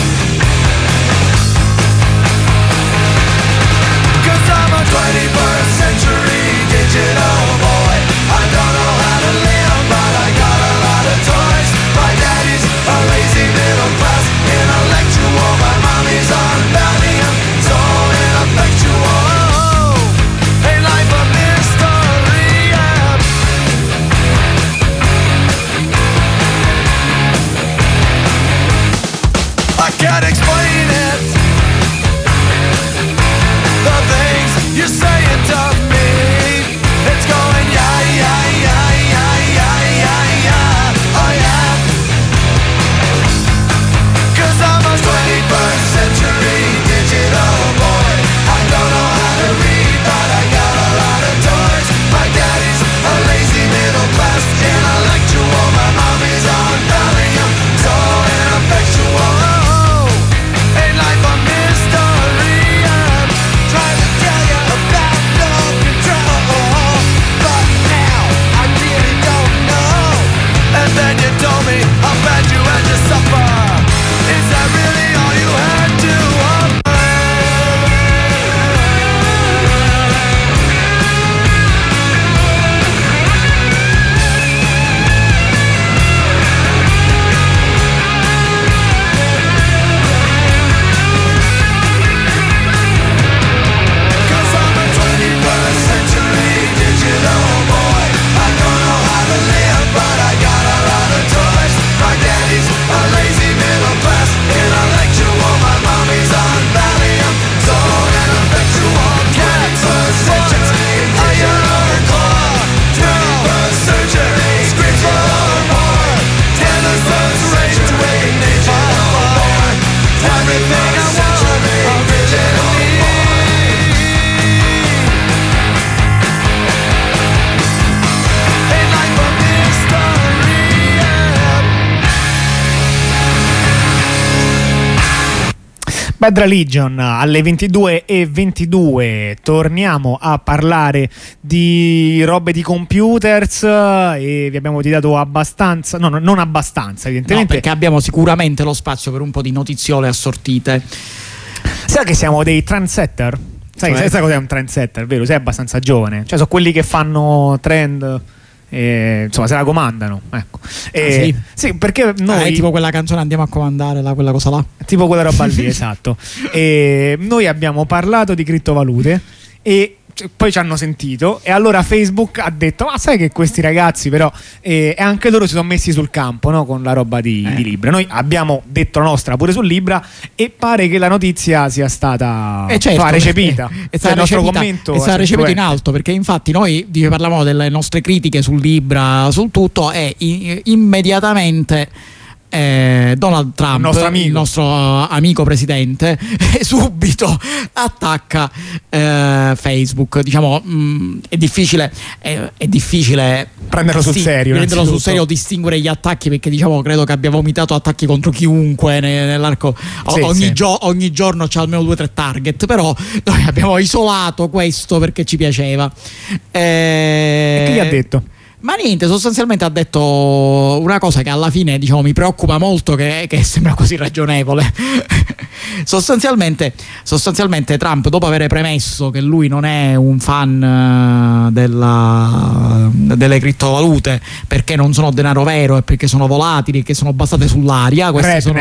S2: Bad Religion alle 22:22. Torniamo a parlare di robe di computers e vi abbiamo dato abbastanza, no, non abbastanza evidentemente,
S3: perché abbiamo sicuramente lo spazio per un po' di notiziole assortite.
S2: Sai che siamo dei trendsetter? Sai cos'è un trendsetter, vero? Sei abbastanza giovane, cioè sono quelli che fanno trend. Insomma, se la comandano, ecco. Sì, perché noi
S3: è tipo quella canzone Andiamo a comandare, quella cosa là,
S2: tipo quella roba lì, esatto. E noi abbiamo parlato di criptovalute e poi ci hanno sentito e allora Facebook ha detto: ma sai che questi ragazzi però e anche loro si sono messi sul campo, no? Con la roba di Libra. Noi abbiamo detto la nostra pure su Libra e pare che la notizia sia stata recepita
S3: il nostro commento è stato recepito in alto, perché infatti noi parlavamo delle nostre critiche sul Libra, sul tutto, e immediatamente Donald Trump, il nostro amico presidente, subito attacca Facebook. Diciamo è difficile
S2: prenderlo sul serio,
S3: distinguere gli attacchi, perché diciamo credo che abbia vomitato attacchi contro chiunque nell'arco. Ogni giorno c'è almeno 2 o 3 target, però noi abbiamo isolato questo perché ci piaceva.
S2: E che gli ha detto?
S3: Ma niente, sostanzialmente ha detto una cosa che alla fine, diciamo, mi preoccupa molto, che sembra quasi ragionevole. Sostanzialmente Trump, dopo aver premesso che lui non è un fan delle criptovalute perché non sono denaro vero e perché sono volatili e che sono basate sull'aria, questa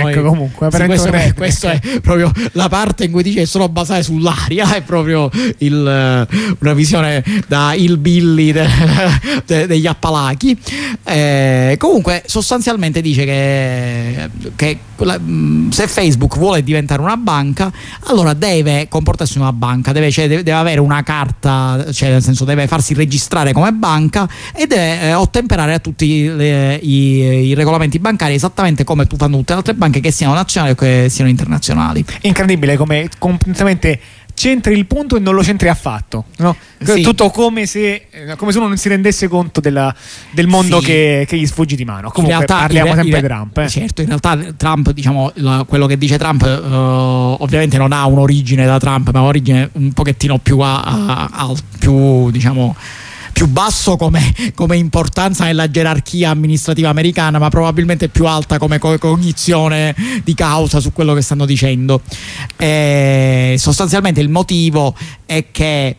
S3: è proprio la parte in cui dice che sono basate sull'aria, è proprio una visione da hillbilly degli Appalachi. Comunque sostanzialmente dice che se Facebook vuole diventare una banca, allora deve comportarsi come una banca, deve avere una carta, cioè nel senso deve farsi registrare come banca e deve ottemperare a tutti i regolamenti bancari, esattamente come fanno tutte le altre banche, che siano nazionali o che siano internazionali.
S2: Incredibile come completamente centri il punto e non lo centri affatto, no? Sì. Tutto come se uno non si rendesse conto del mondo che gli sfugge di mano. Comunque parliamo sempre di Trump.
S3: Certo, in realtà Trump, diciamo, quello che dice Trump ovviamente non ha un'origine da Trump, ma un'origine un pochettino più più, diciamo, più basso come importanza nella gerarchia amministrativa americana, ma probabilmente più alta come cognizione di causa su quello che stanno dicendo. Sostanzialmente il motivo è che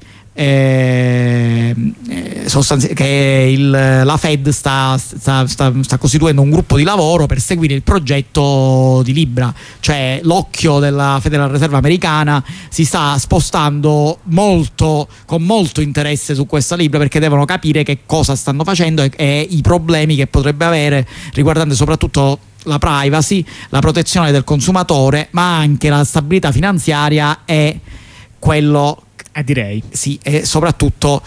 S3: la Fed sta costituendo un gruppo di lavoro per seguire il progetto di Libra, cioè l'occhio della Federal Reserve americana si sta spostando con molto interesse su questa Libra, perché devono capire che cosa stanno facendo e i problemi che potrebbe avere, riguardante soprattutto la privacy, la protezione del consumatore, ma anche la stabilità finanziaria e quello
S2: direi
S3: sì, e soprattutto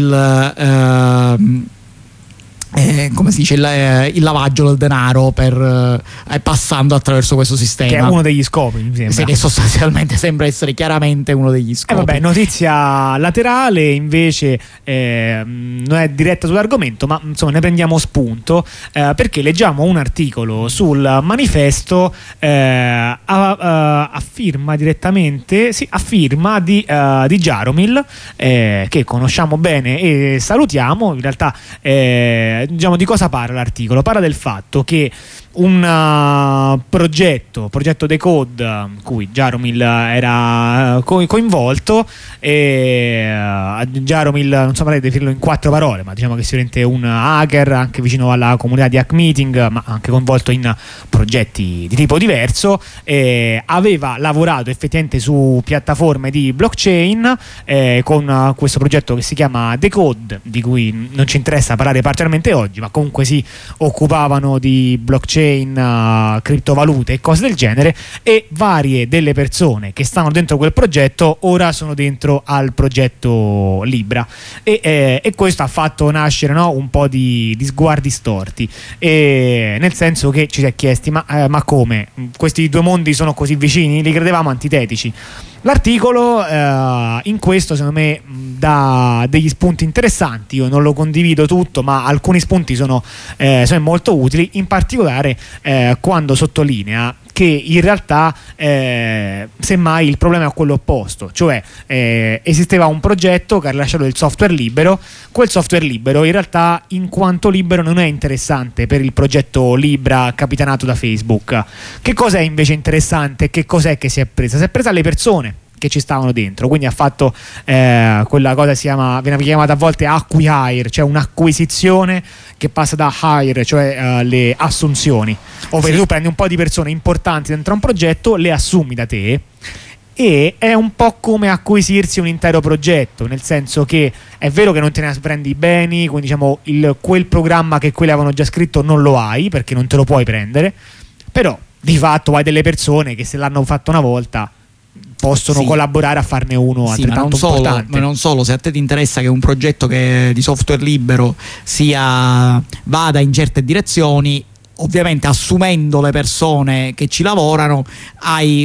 S3: come si dice, il lavaggio del denaro passando attraverso questo sistema,
S2: che è uno degli scopi, mi sembra.
S3: Sì, che sostanzialmente sembra essere chiaramente uno degli scopi.
S2: Notizia laterale invece, non è diretta sull'argomento, ma insomma ne prendiamo spunto perché leggiamo un articolo sul Manifesto a firma di Jaromil, che conosciamo bene e salutiamo. In realtà diciamo, di cosa parla l'articolo? Parla del fatto che un progetto Decode in cui Jaromil era coinvolto, e Jaromil, non so definirlo in 4 parole, ma diciamo che sicuramente un hacker anche vicino alla comunità di Hack Meeting, ma anche coinvolto in progetti di tipo diverso, aveva lavorato effettivamente su piattaforme di blockchain con questo progetto che si chiama Decode, di cui non ci interessa parlare particolarmente oggi, ma comunque si occupavano di blockchain, criptovalute e cose del genere, e varie delle persone che stanno dentro quel progetto ora sono dentro al progetto Libra, e questo ha fatto nascere, no, un po' di sguardi storti, nel senso che ci si è chiesti ma come? Questi due mondi sono così vicini? Li credevamo antitetici. L'articolo in questo secondo me dà degli spunti interessanti. Io non lo condivido tutto, ma alcuni spunti sono molto utili, in particolare quando sottolinea che che in realtà semmai il problema è quello opposto, cioè esisteva un progetto che ha rilasciato del software libero. Quel software libero in realtà in quanto libero non è interessante per il progetto Libra capitanato da Facebook. Che cosa è invece interessante? Che cos'è che si è presa? Si è presa le persone che ci stavano dentro, quindi ha fatto quella cosa viene chiamata a volte acqui-hire, cioè un'acquisizione che passa da hire, cioè le assunzioni, ovvero tu prendi un po' di persone importanti dentro un progetto, le assumi da te, e è un po' come acquisirsi un intero progetto, nel senso che è vero che non te ne prendi i beni, quindi diciamo quel programma che quelli avevano già scritto non lo hai perché non te lo puoi prendere, però di fatto hai delle persone che se l'hanno fatto una volta possono collaborare a farne uno altrettanto importante.
S3: Ma non solo, se a te ti interessa che un progetto di software libero vada in certe direzioni, ovviamente assumendo le persone che ci lavorano hai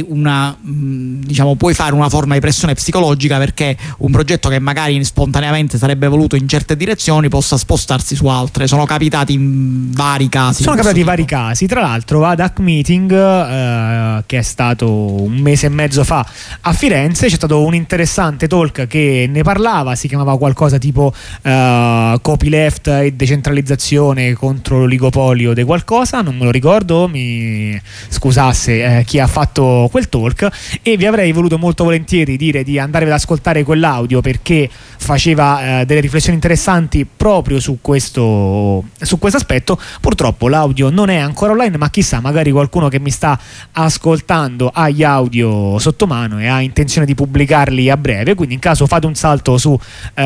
S3: puoi fare una forma di pressione psicologica perché un progetto che magari spontaneamente sarebbe voluto in certe direzioni possa spostarsi su altre. Sono capitati in vari casi.
S2: Tra l'altro ad Hack Meeting che è stato un mese e mezzo fa a Firenze c'è stato un interessante talk che ne parlava, si chiamava qualcosa tipo copyleft e decentralizzazione contro l'oligopolio di qualcosa, non me lo ricordo, mi scusasse chi ha fatto quel talk, e vi avrei voluto molto volentieri dire di andare ad ascoltare quell'audio perché faceva delle riflessioni interessanti proprio su questo aspetto. Purtroppo l'audio non è ancora online, ma chissà, magari qualcuno che mi sta ascoltando ha gli audio sotto mano e ha intenzione di pubblicarli a breve, quindi in caso fate un salto su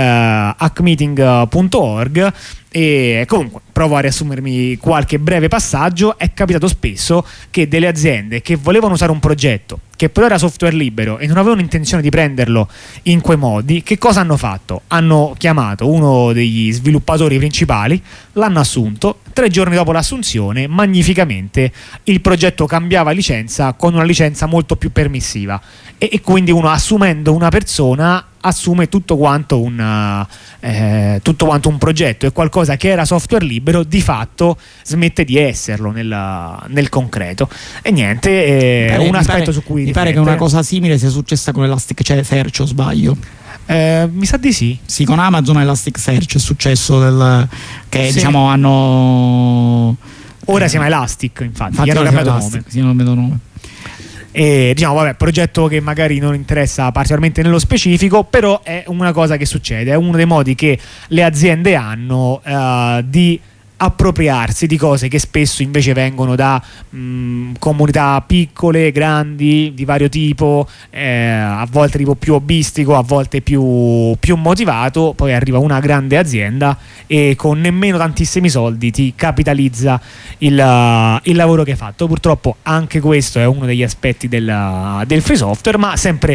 S2: hackmeeting.org. E comunque provo a riassumermi qualche breve passaggio. È capitato spesso che delle aziende che volevano usare un progetto che però era software libero e non avevano intenzione di prenderlo in quei modi, che cosa hanno fatto? Hanno chiamato uno degli sviluppatori principali, l'hanno assunto, 3 giorni dopo l'assunzione magnificamente il progetto cambiava licenza con una licenza molto più permissiva, e quindi uno, assumendo una persona, assume tutto quanto un progetto, e qualcosa che era software libero di fatto smette di esserlo nel concreto. E niente, è un aspetto su cui
S3: mi pare che una cosa simile sia successa con Elasticsearch, o sbaglio?
S2: Mi sa di sì.
S3: Sì, con Amazon Elasticsearch è successo che
S2: sì.
S3: Diciamo hanno
S2: ora si chiama Elastic, infatti hanno cambiato nome.
S3: Sì, non vedo nome.
S2: E diciamo, vabbè, progetto che magari non interessa particolarmente nello specifico, però è una cosa che succede, è uno dei modi che le aziende hanno di appropriarsi di cose che spesso invece vengono da comunità piccole, grandi, di vario tipo, a volte tipo più hobbistico, a volte più motivato. Poi arriva una grande azienda e con nemmeno tantissimi soldi ti capitalizza il lavoro che hai fatto. Purtroppo anche questo è uno degli aspetti del free software, ma sempre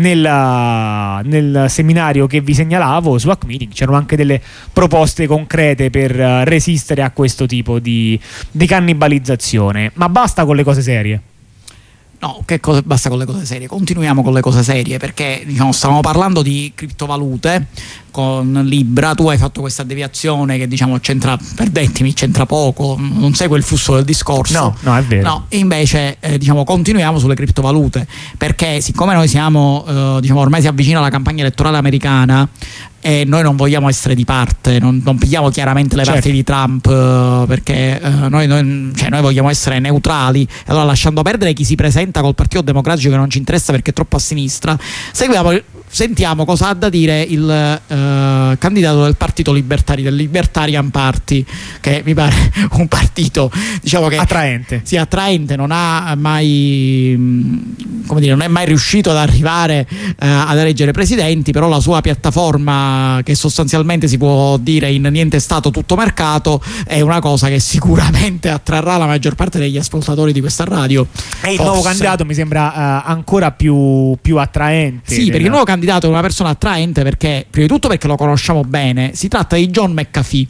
S2: nel seminario che vi segnalavo su Hack Meeting c'erano anche delle proposte concrete per resistere a questo tipo di cannibalizzazione. Ma basta con le cose serie?
S3: No, basta con le cose serie, continuiamo con le cose serie, perché stavamo parlando di criptovalute con Libra. Tu hai fatto questa deviazione che c'entra poco, non segue il flusso del discorso.
S2: No, è vero.
S3: No, e invece continuiamo sulle criptovalute, perché siccome noi siamo ormai si avvicina la campagna elettorale americana e noi non vogliamo essere di parte, non pigliamo chiaramente le parti di Trump, perché noi vogliamo essere neutrali. Allora, lasciando perdere chi si presenta col Partito Democratico, che non ci interessa perché è troppo a sinistra, sentiamo cosa ha da dire il candidato del Partito Libertario, del Libertarian Party, che mi pare un partito che
S2: attraente.
S3: Sì, attraente, non è mai riuscito ad arrivare ad eleggere presidenti, però la sua piattaforma, che sostanzialmente si può dire in niente stato tutto mercato, è una cosa che sicuramente attrarrà la maggior parte degli ascoltatori di questa radio.
S2: E il nuovo candidato mi sembra ancora più attraente.
S3: Sì, perché il nuovo candidato è una persona attraente perché, prima di tutto, perché lo conosciamo bene. Si tratta di John McAfee.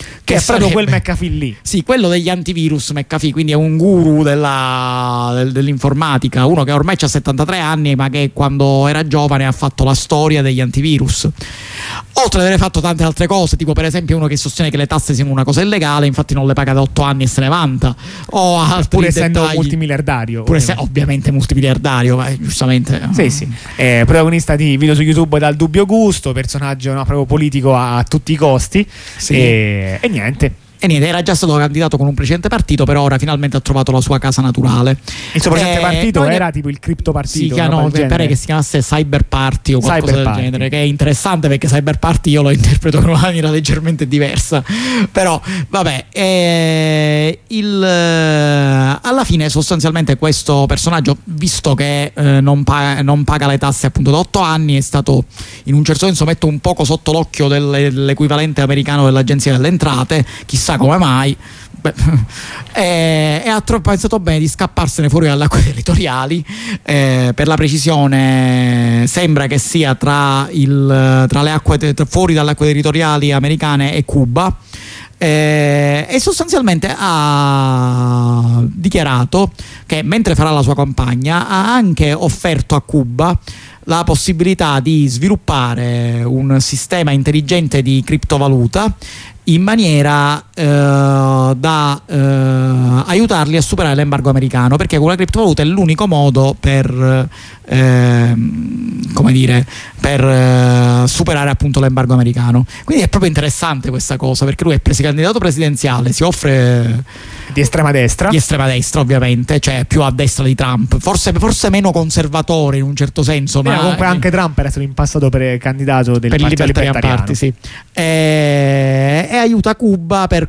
S2: che è proprio quel McAfee lì.
S3: Sì, quello degli antivirus McAfee, quindi è un guru dell'informatica, uno che ormai ha 73 anni, ma che quando era giovane ha fatto la storia degli antivirus. Oltre ad aver fatto tante altre cose, tipo per esempio uno che sostiene che le tasse siano una cosa illegale, infatti non le paga da 8 anni e se ne vanta, o altri
S2: pur essendo
S3: dettagli.
S2: Multimiliardario.
S3: Pur essendo ovviamente multimiliardario, giustamente.
S2: Sì. Protagonista di video su YouTube dal dubbio gusto, personaggio proprio politico a tutti i costi.
S3: Sì.
S2: E niente.
S3: E niente, era già stato candidato con un precedente partito, però ora finalmente ha trovato la sua casa naturale.
S2: Il suo precedente partito era tipo il cripto partito.
S3: Mi pare che si chiamasse Cyber Party o qualcosa
S2: Cyber
S3: del
S2: Party.
S3: genere, che è interessante perché Cyber Party io lo interpreto in una maniera leggermente diversa. Però vabbè, alla fine sostanzialmente questo personaggio, visto che non paga le tasse appunto da 8 anni, è stato in un certo senso metto un poco sotto l'occhio dell'equivalente americano dell'Agenzia delle Entrate, chissà come mai, e ha pensato bene di scapparsene fuori dalle acque territoriali. Per la precisione sembra che sia fuori dalle acque territoriali americane e Cuba. E sostanzialmente ha dichiarato che mentre farà la sua campagna ha anche offerto a Cuba la possibilità di sviluppare un sistema intelligente di criptovaluta in maniera da aiutarli a superare l'embargo americano, perché con la criptovaluta è l'unico modo per superare appunto l'embargo americano. Quindi è proprio interessante questa cosa, perché lui è candidato presidenziale, si offre
S2: di estrema destra
S3: ovviamente, cioè più a destra di Trump, forse meno conservatore in un certo senso, ma
S2: comunque anche Trump era stato in passato per il
S3: Libertarian Party, sì. E aiuta Cuba per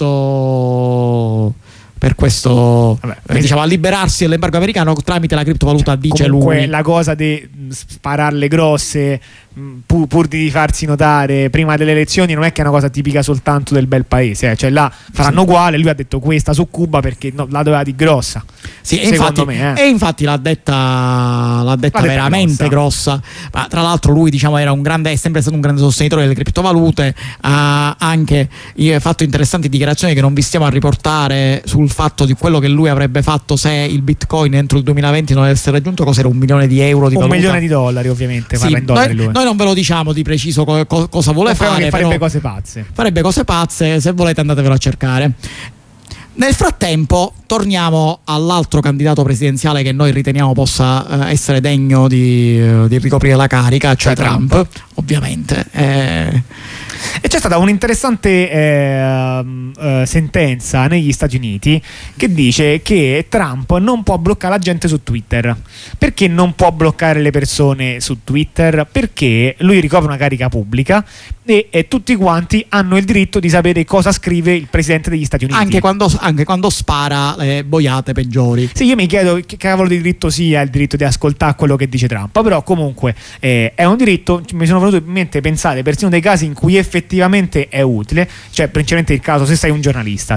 S3: questo diciamo a liberarsi dall'embargo americano tramite la criptovaluta, dice
S2: comunque
S3: lui.
S2: La cosa di spararle grosse pur di farsi notare prima delle elezioni non è che è una cosa tipica soltanto del bel paese, cioè là faranno uguale. Lui ha detto questa su Cuba perché la doveva di grossa,
S3: sì,
S2: secondo me.
S3: E infatti l'ha detta veramente grossa. Ma tra l'altro lui, diciamo, è sempre stato un grande sostenitore delle criptovalute, ha anche fatto interessanti dichiarazioni che non vi stiamo a riportare sul fatto di quello che lui avrebbe fatto se il Bitcoin entro il 2020 non avesse raggiunto €1 milione di valuta.
S2: $1 milione ovviamente,
S3: sì,
S2: parla in dollari lui.
S3: Noi non ve lo diciamo di preciso cosa vuole fare,
S2: che farebbe
S3: però
S2: cose pazze.
S3: Farebbe cose pazze, se volete andatevelo a cercare. Nel frattempo torniamo all'altro candidato presidenziale che noi riteniamo possa essere degno di ricoprire la carica, cioè Trump, ovviamente.
S2: E c'è stata un'interessante sentenza negli Stati Uniti che dice che Trump non può bloccare la gente su Twitter. Perché non può bloccare le persone su Twitter? Perché lui ricopre una carica pubblica e tutti quanti hanno il diritto di sapere cosa scrive il presidente degli Stati Uniti.
S3: Anche quando spara le boiate peggiori.
S2: Sì, io mi chiedo che cavolo di diritto sia il diritto di ascoltare quello che dice Trump, però comunque è un diritto. Mi sono venuto in mente pensare persino dei casi in cui effettivamente è utile, cioè principalmente il caso se sei un giornalista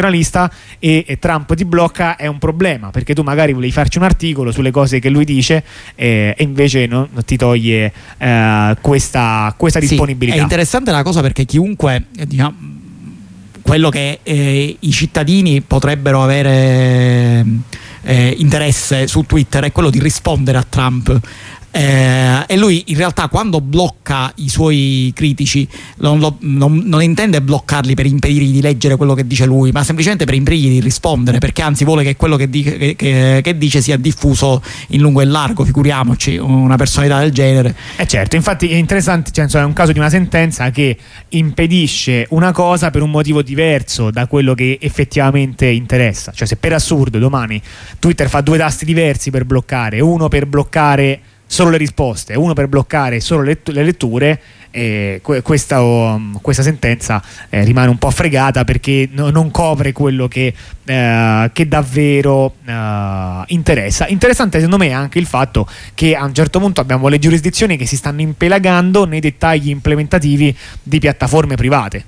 S2: e Trump ti blocca è un problema, perché tu magari volevi farci un articolo sulle cose che lui dice e invece non ti toglie questa disponibilità.
S3: È interessante la cosa, perché chiunque, diciamo, quello che i cittadini potrebbero avere interesse su Twitter è quello di rispondere a Trump. E lui in realtà quando blocca i suoi critici non intende bloccarli per impedirgli di leggere quello che dice lui, ma semplicemente per impedirgli di rispondere, perché anzi vuole che quello che dice sia diffuso in lungo e largo. Figuriamoci una personalità del genere.
S2: Certo, infatti è interessante, cioè, è un caso di una sentenza che impedisce una cosa per un motivo diverso da quello che effettivamente interessa. Cioè se per assurdo domani Twitter fa 2 tasti diversi per bloccare, uno per bloccare solo le risposte, uno per bloccare solo le letture, questa sentenza rimane un po' fregata, perché non copre quello che davvero interessa. Interessante secondo me anche il fatto che a un certo punto abbiamo le giurisdizioni che si stanno impelagando nei dettagli implementativi di piattaforme private.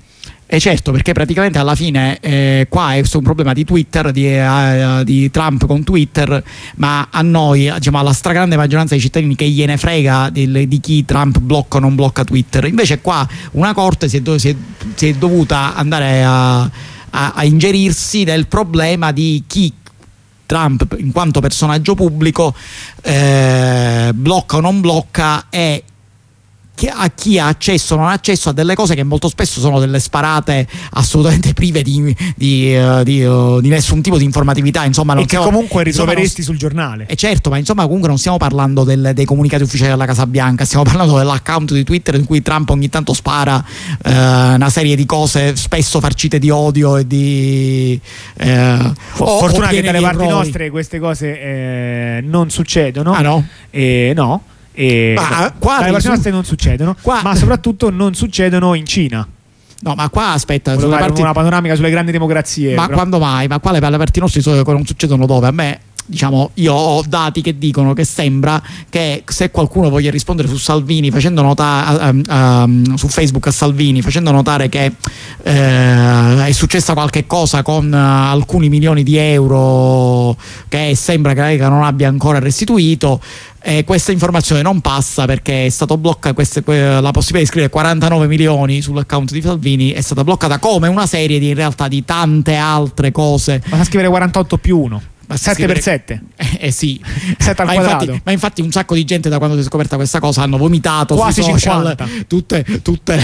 S3: Certo, perché praticamente alla fine qua è un problema di Twitter, di Trump con Twitter, ma a noi, diciamo, alla stragrande maggioranza dei cittadini che gliene frega di chi Trump blocca o non blocca Twitter. Invece qua una corte si è dovuta andare a ingerirsi nel problema di chi Trump in quanto personaggio pubblico blocca o non blocca, e a chi ha accesso o non ha accesso a delle cose che molto spesso sono delle sparate assolutamente prive di nessun tipo di informatività, insomma,
S2: e che comunque ritroveresti sul giornale.
S3: Certo, ma insomma comunque non stiamo parlando dei comunicati ufficiali della Casa Bianca, stiamo parlando dell'account di Twitter in cui Trump ogni tanto spara una serie di cose spesso farcite di odio e di
S2: fortuna che dalle parti nostre queste cose non succedono.
S3: Ah no?
S2: No. Qua dalle parti nostre non succedono, ma soprattutto non succedono in Cina.
S3: No, ma qua aspetta,
S2: una panoramica sulle grandi democrazie.
S3: Ma quando mai? Ma qua le parti nostre non succedono dove? A me, diciamo, io ho dati che dicono che sembra che se qualcuno voglia rispondere su Salvini facendo notare su Facebook a Salvini facendo notare che è successa qualche cosa con alcuni milioni di euro che sembra che la Lega non abbia ancora restituito, questa informazione non passa perché è stato bloccato, la possibilità di scrivere 49 milioni sull'account di Salvini è stata bloccata, come una serie in realtà di tante altre cose.
S2: Basta scrivere 48 più 1. 7 per 7
S3: sì
S2: 7 al quadrato.
S3: Ma infatti un sacco di gente da quando si è scoperta questa cosa hanno vomitato
S2: quasi
S3: sui social
S2: 50.
S3: tutte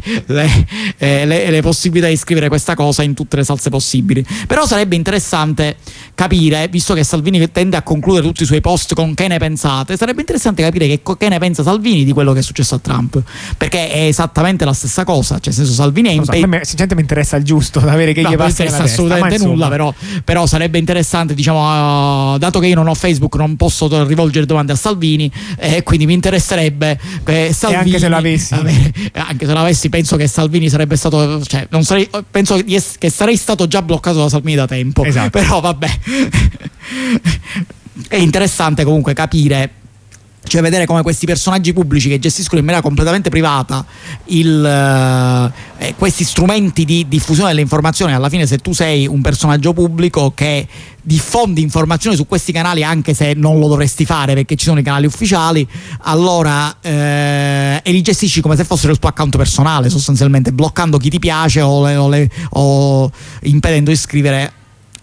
S3: le possibilità di scrivere questa cosa in tutte le salse possibili. Però sarebbe interessante capire, visto che Salvini tende a concludere tutti i suoi post con "che ne pensate", sarebbe interessante capire che ne pensa Salvini di quello che è successo a Trump, perché è esattamente la stessa cosa, cioè nel senso Salvini è
S2: sinceramente mi interessa il giusto da avere che gli passa nella testa,
S3: assolutamente nulla, però sarebbe interessante, diciamo, dato che io non ho Facebook non posso rivolgere domande a Salvini, quindi mi interesserebbe che Salvini, anche se l'avessi, penso che Salvini sarebbe stato, cioè non sarei, penso che sarei stato già bloccato da Salvini da tempo.
S2: Esatto.
S3: Però vabbè è interessante comunque capire, cioè vedere come questi personaggi pubblici che gestiscono in maniera completamente privata questi strumenti di diffusione delle informazioni. Alla fine, se tu sei un personaggio pubblico che diffondi informazioni su questi canali, anche se non lo dovresti fare perché ci sono i canali ufficiali, allora e li gestisci come se fossero il tuo account personale, sostanzialmente bloccando chi ti piace o impedendo di scrivere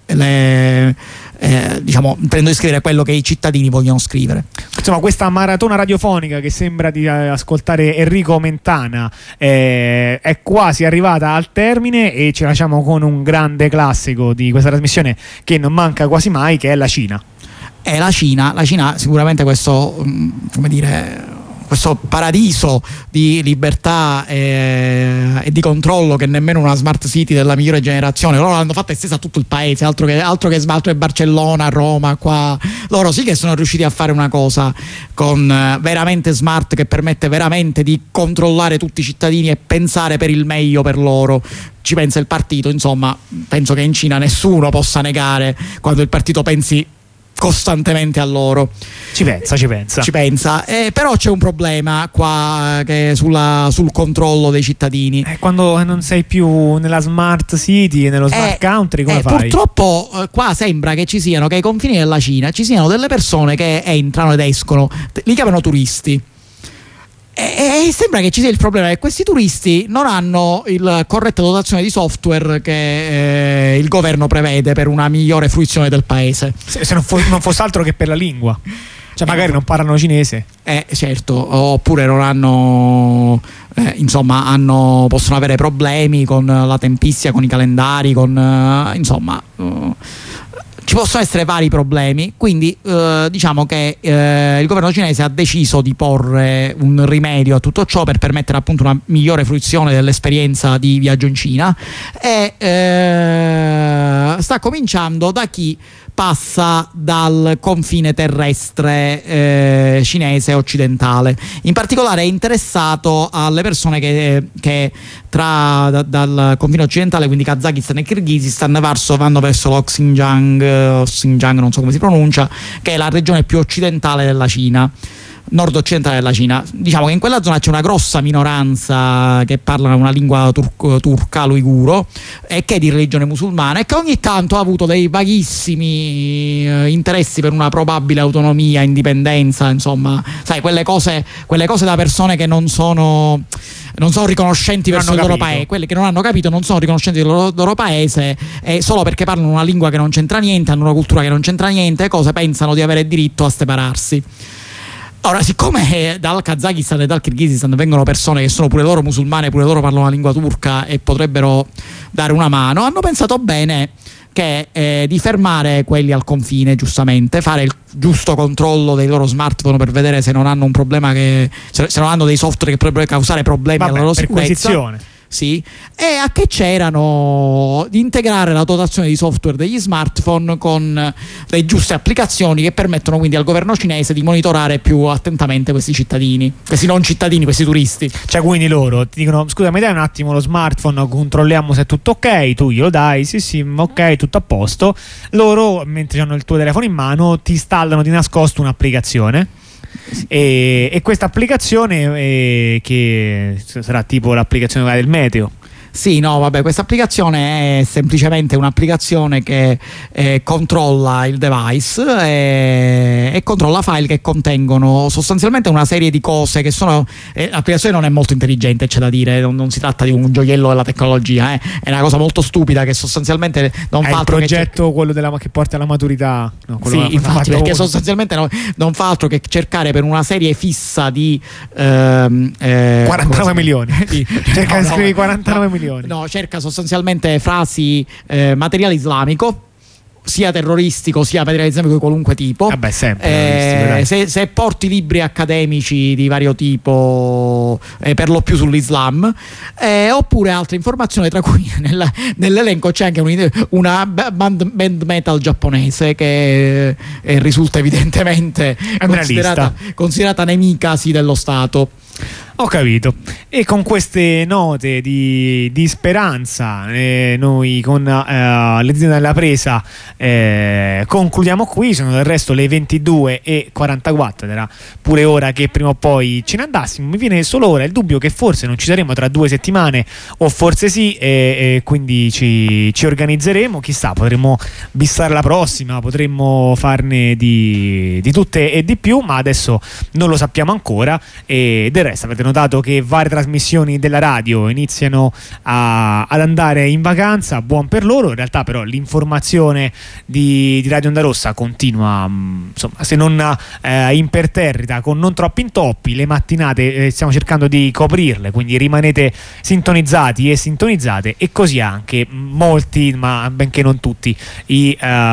S3: prendo di scrivere quello che i cittadini vogliono scrivere.
S2: Insomma, questa maratona radiofonica che sembra di ascoltare Enrico Mentana è quasi arrivata al termine, e ci lasciamo con un grande classico di questa trasmissione che non manca quasi mai, che è la Cina.
S3: La Cina sicuramente questo, come dire, questo paradiso di libertà e di controllo che nemmeno una smart city della migliore generazione, loro l'hanno fatta estesa a tutto il paese, altro che smalto e Barcellona, Roma, qua loro sì che sono riusciti a fare una cosa con veramente smart, che permette veramente di controllare tutti i cittadini e pensare per il meglio per loro. Ci pensa il partito, insomma, penso che in Cina nessuno possa negare quando il partito pensi costantemente a loro.
S2: Ci pensa.
S3: Però c'è un problema qua che sul controllo dei cittadini.
S2: Quando non sei più nella smart city e nello smart country, come fai?
S3: Purtroppo qua sembra che ci siano, che ai confini della Cina ci siano delle persone che entrano ed escono, li chiamano turisti. E sembra che ci sia il problema che questi turisti non hanno il corretta dotazione di software che il governo prevede per una migliore fruizione del paese.
S2: Se non fosse altro che per la lingua. Cioè magari non parlano cinese.
S3: Certo, oppure non hanno possono avere problemi con la tempistica, con i calendari, ci possono essere vari problemi, quindi diciamo che il governo cinese ha deciso di porre un rimedio a tutto ciò per permettere appunto una migliore fruizione dell'esperienza di viaggio in Cina, e sta cominciando da chi passa dal confine terrestre cinese occidentale. In particolare è interessato alle persone che dal confine occidentale, quindi Kazakistan e Kirghizistan, vanno verso lo Xinjiang, non so come si pronuncia, che è la regione più occidentale della Cina. nord-occidentale della Cina. Diciamo che in quella zona c'è una grossa minoranza che parla una lingua turca uiguro e che è di religione musulmana, e che ogni tanto ha avuto dei vaghissimi interessi per una probabile autonomia, indipendenza, insomma, sai, quelle cose da persone che non sono riconoscenti verso il loro paese, quelli che non hanno capito, non sono riconoscenti del loro paese, e solo perché parlano una lingua che non c'entra niente, hanno una cultura che non c'entra niente, pensano di avere diritto a separarsi. Ora, siccome dal Kazakistan e dal Kirghizistan vengono persone che sono pure loro musulmane, pure loro parlano la lingua turca e potrebbero dare una mano, hanno pensato bene di fermare quelli al confine, giustamente, fare il giusto controllo dei loro smartphone per vedere se non hanno un problema, se non hanno dei software che potrebbero causare problemi alla loro sicurezza. Sì, e a che c'erano di integrare la dotazione di software degli smartphone con le giuste applicazioni che permettono quindi al governo cinese di monitorare più attentamente questi cittadini, questi non cittadini, questi turisti.
S2: Cioè, quindi loro ti dicono: scusa, mi dai un attimo lo smartphone, controlliamo se è tutto ok, tu glielo dai, sì, ok, tutto a posto. Loro, mentre hanno il tuo telefono in mano, ti installano di nascosto un'applicazione. E questa applicazione che sarà tipo l'applicazione del meteo.
S3: Sì, no, vabbè, questa applicazione è semplicemente un'applicazione che controlla il device e controlla file che contengono sostanzialmente una serie di cose che sono... l'applicazione non è molto intelligente, c'è da dire, non si tratta di un gioiello della tecnologia, è una cosa molto stupida che sostanzialmente non fa altro
S2: che... È il progetto quello che porta alla maturità. No,
S3: sì, infatti, perché sostanzialmente non fa altro che cercare per una serie fissa di...
S2: 49 milioni. Cerca di scrivere 49 milioni.
S3: No, cerca sostanzialmente frasi materiale islamico, sia terroristico sia materiale islamico di qualunque tipo.
S2: Sempre
S3: se porti libri accademici di vario tipo, per lo più sull'Islam, oppure altre informazioni, tra cui nell'elenco c'è anche una band metal giapponese che risulta evidentemente considerata nemica dello Stato.
S2: Ho capito. E con queste note di speranza, noi con l'edizione della presa concludiamo qui. Sono del resto le 22:44 ed era pure ora che prima o poi ce ne andassimo. Mi viene solo ora il dubbio che forse non ci saremo tra 2 settimane, o forse sì, e quindi ci organizzeremo. Chissà, potremmo bissare la prossima, potremmo farne di tutte e di più, ma adesso non lo sappiamo ancora. E del resto avete notato che varie trasmissioni della radio iniziano ad andare in vacanza, buon per loro. In realtà però l'informazione di Radio Onda Rossa continua, insomma, se non imperterrita, con non troppi intoppi. Le mattinate stiamo cercando di coprirle, quindi rimanete sintonizzati e sintonizzate, e così anche molti, ma benché non tutti, i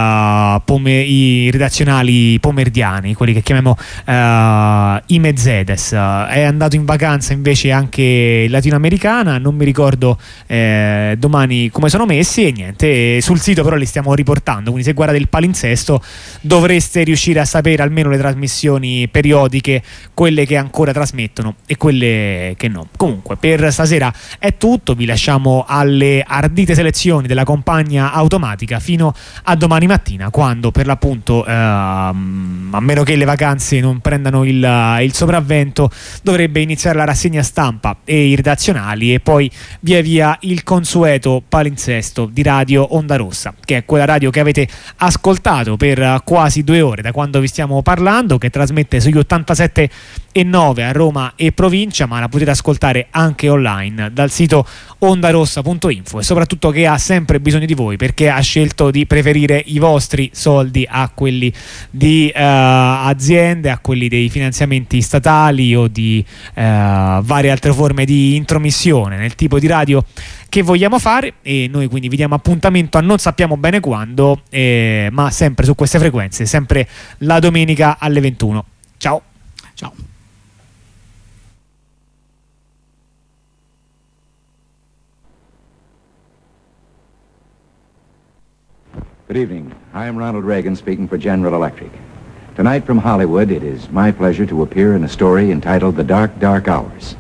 S2: redazionali pomeridiani, quelli che chiamiamo i Mezzedes. È andato in vacanza invece anche latinoamericana, non mi ricordo domani come sono messi, e niente, sul sito però li stiamo riportando, quindi se guardate il palinsesto dovreste riuscire a sapere almeno le trasmissioni periodiche, quelle che ancora trasmettono e quelle che no. Comunque per stasera è tutto, vi lasciamo alle ardite selezioni della compagna automatica fino a domani mattina, quando per l'appunto a meno che le vacanze non prendano il sopravvento, dovrebbe iniziare la rassegna stampa e i redazionali, e poi via via il consueto palinsesto di Radio Onda Rossa, che è quella radio che avete ascoltato per quasi 2 ore da quando vi stiamo parlando, che trasmette sugli 87,9 a Roma e provincia, ma la potete ascoltare anche online dal sito ondarossa.info, e soprattutto che ha sempre bisogno di voi, perché ha scelto di preferire i vostri soldi a quelli di aziende, a quelli dei finanziamenti statali o di varie altre forme di intromissione nel tipo di radio che vogliamo fare. E noi quindi vi diamo appuntamento a non sappiamo bene quando, ma sempre su queste frequenze, sempre la domenica alle 21. Ciao.
S6: Good evening. I am Ronald Reagan speaking for General Electric. Tonight from Hollywood, it is my pleasure to appear in a story entitled The Dark, Dark Hours.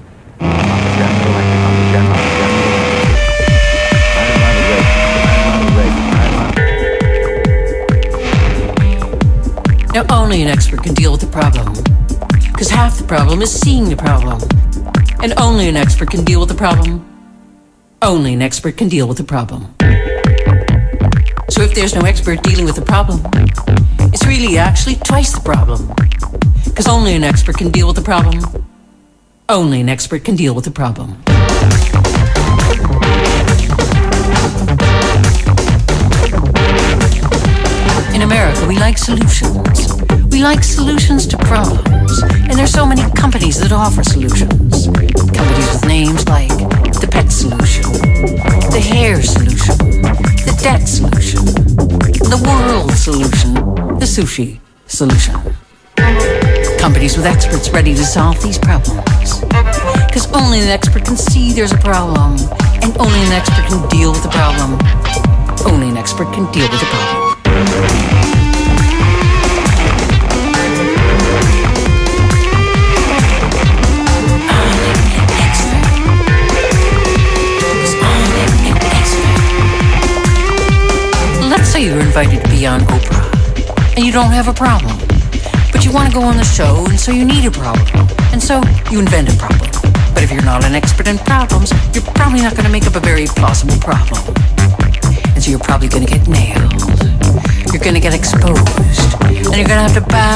S7: Now, only an expert can deal with the problem. 'Cause half the problem is seeing the problem. And only an expert can deal with the problem. Only an expert can deal with the problem. So if there's no expert dealing with the problem, it's really actually twice the problem. 'Cause only an expert can deal with the problem. Only an expert can deal with the problem. In America, we like solutions. We like solutions to problems. And there's so many companies that offer solutions. Companies with names like the pet solution, the hair solution, the debt solution, the world solution, the sushi solution. Companies with experts ready to solve these problems. Because only an expert can see there's a problem. And only an expert can deal with the problem. Only an expert can deal with the problem. Let's say you're invited to be on Oprah, and you don't have a problem. But you want to go on the show, and so you need a problem. And so you invent a problem. But if you're not an expert in problems, you're probably not going to make up a very plausible problem. And so you're probably going to get nailed. You're going to get exposed. And you're going to have to bow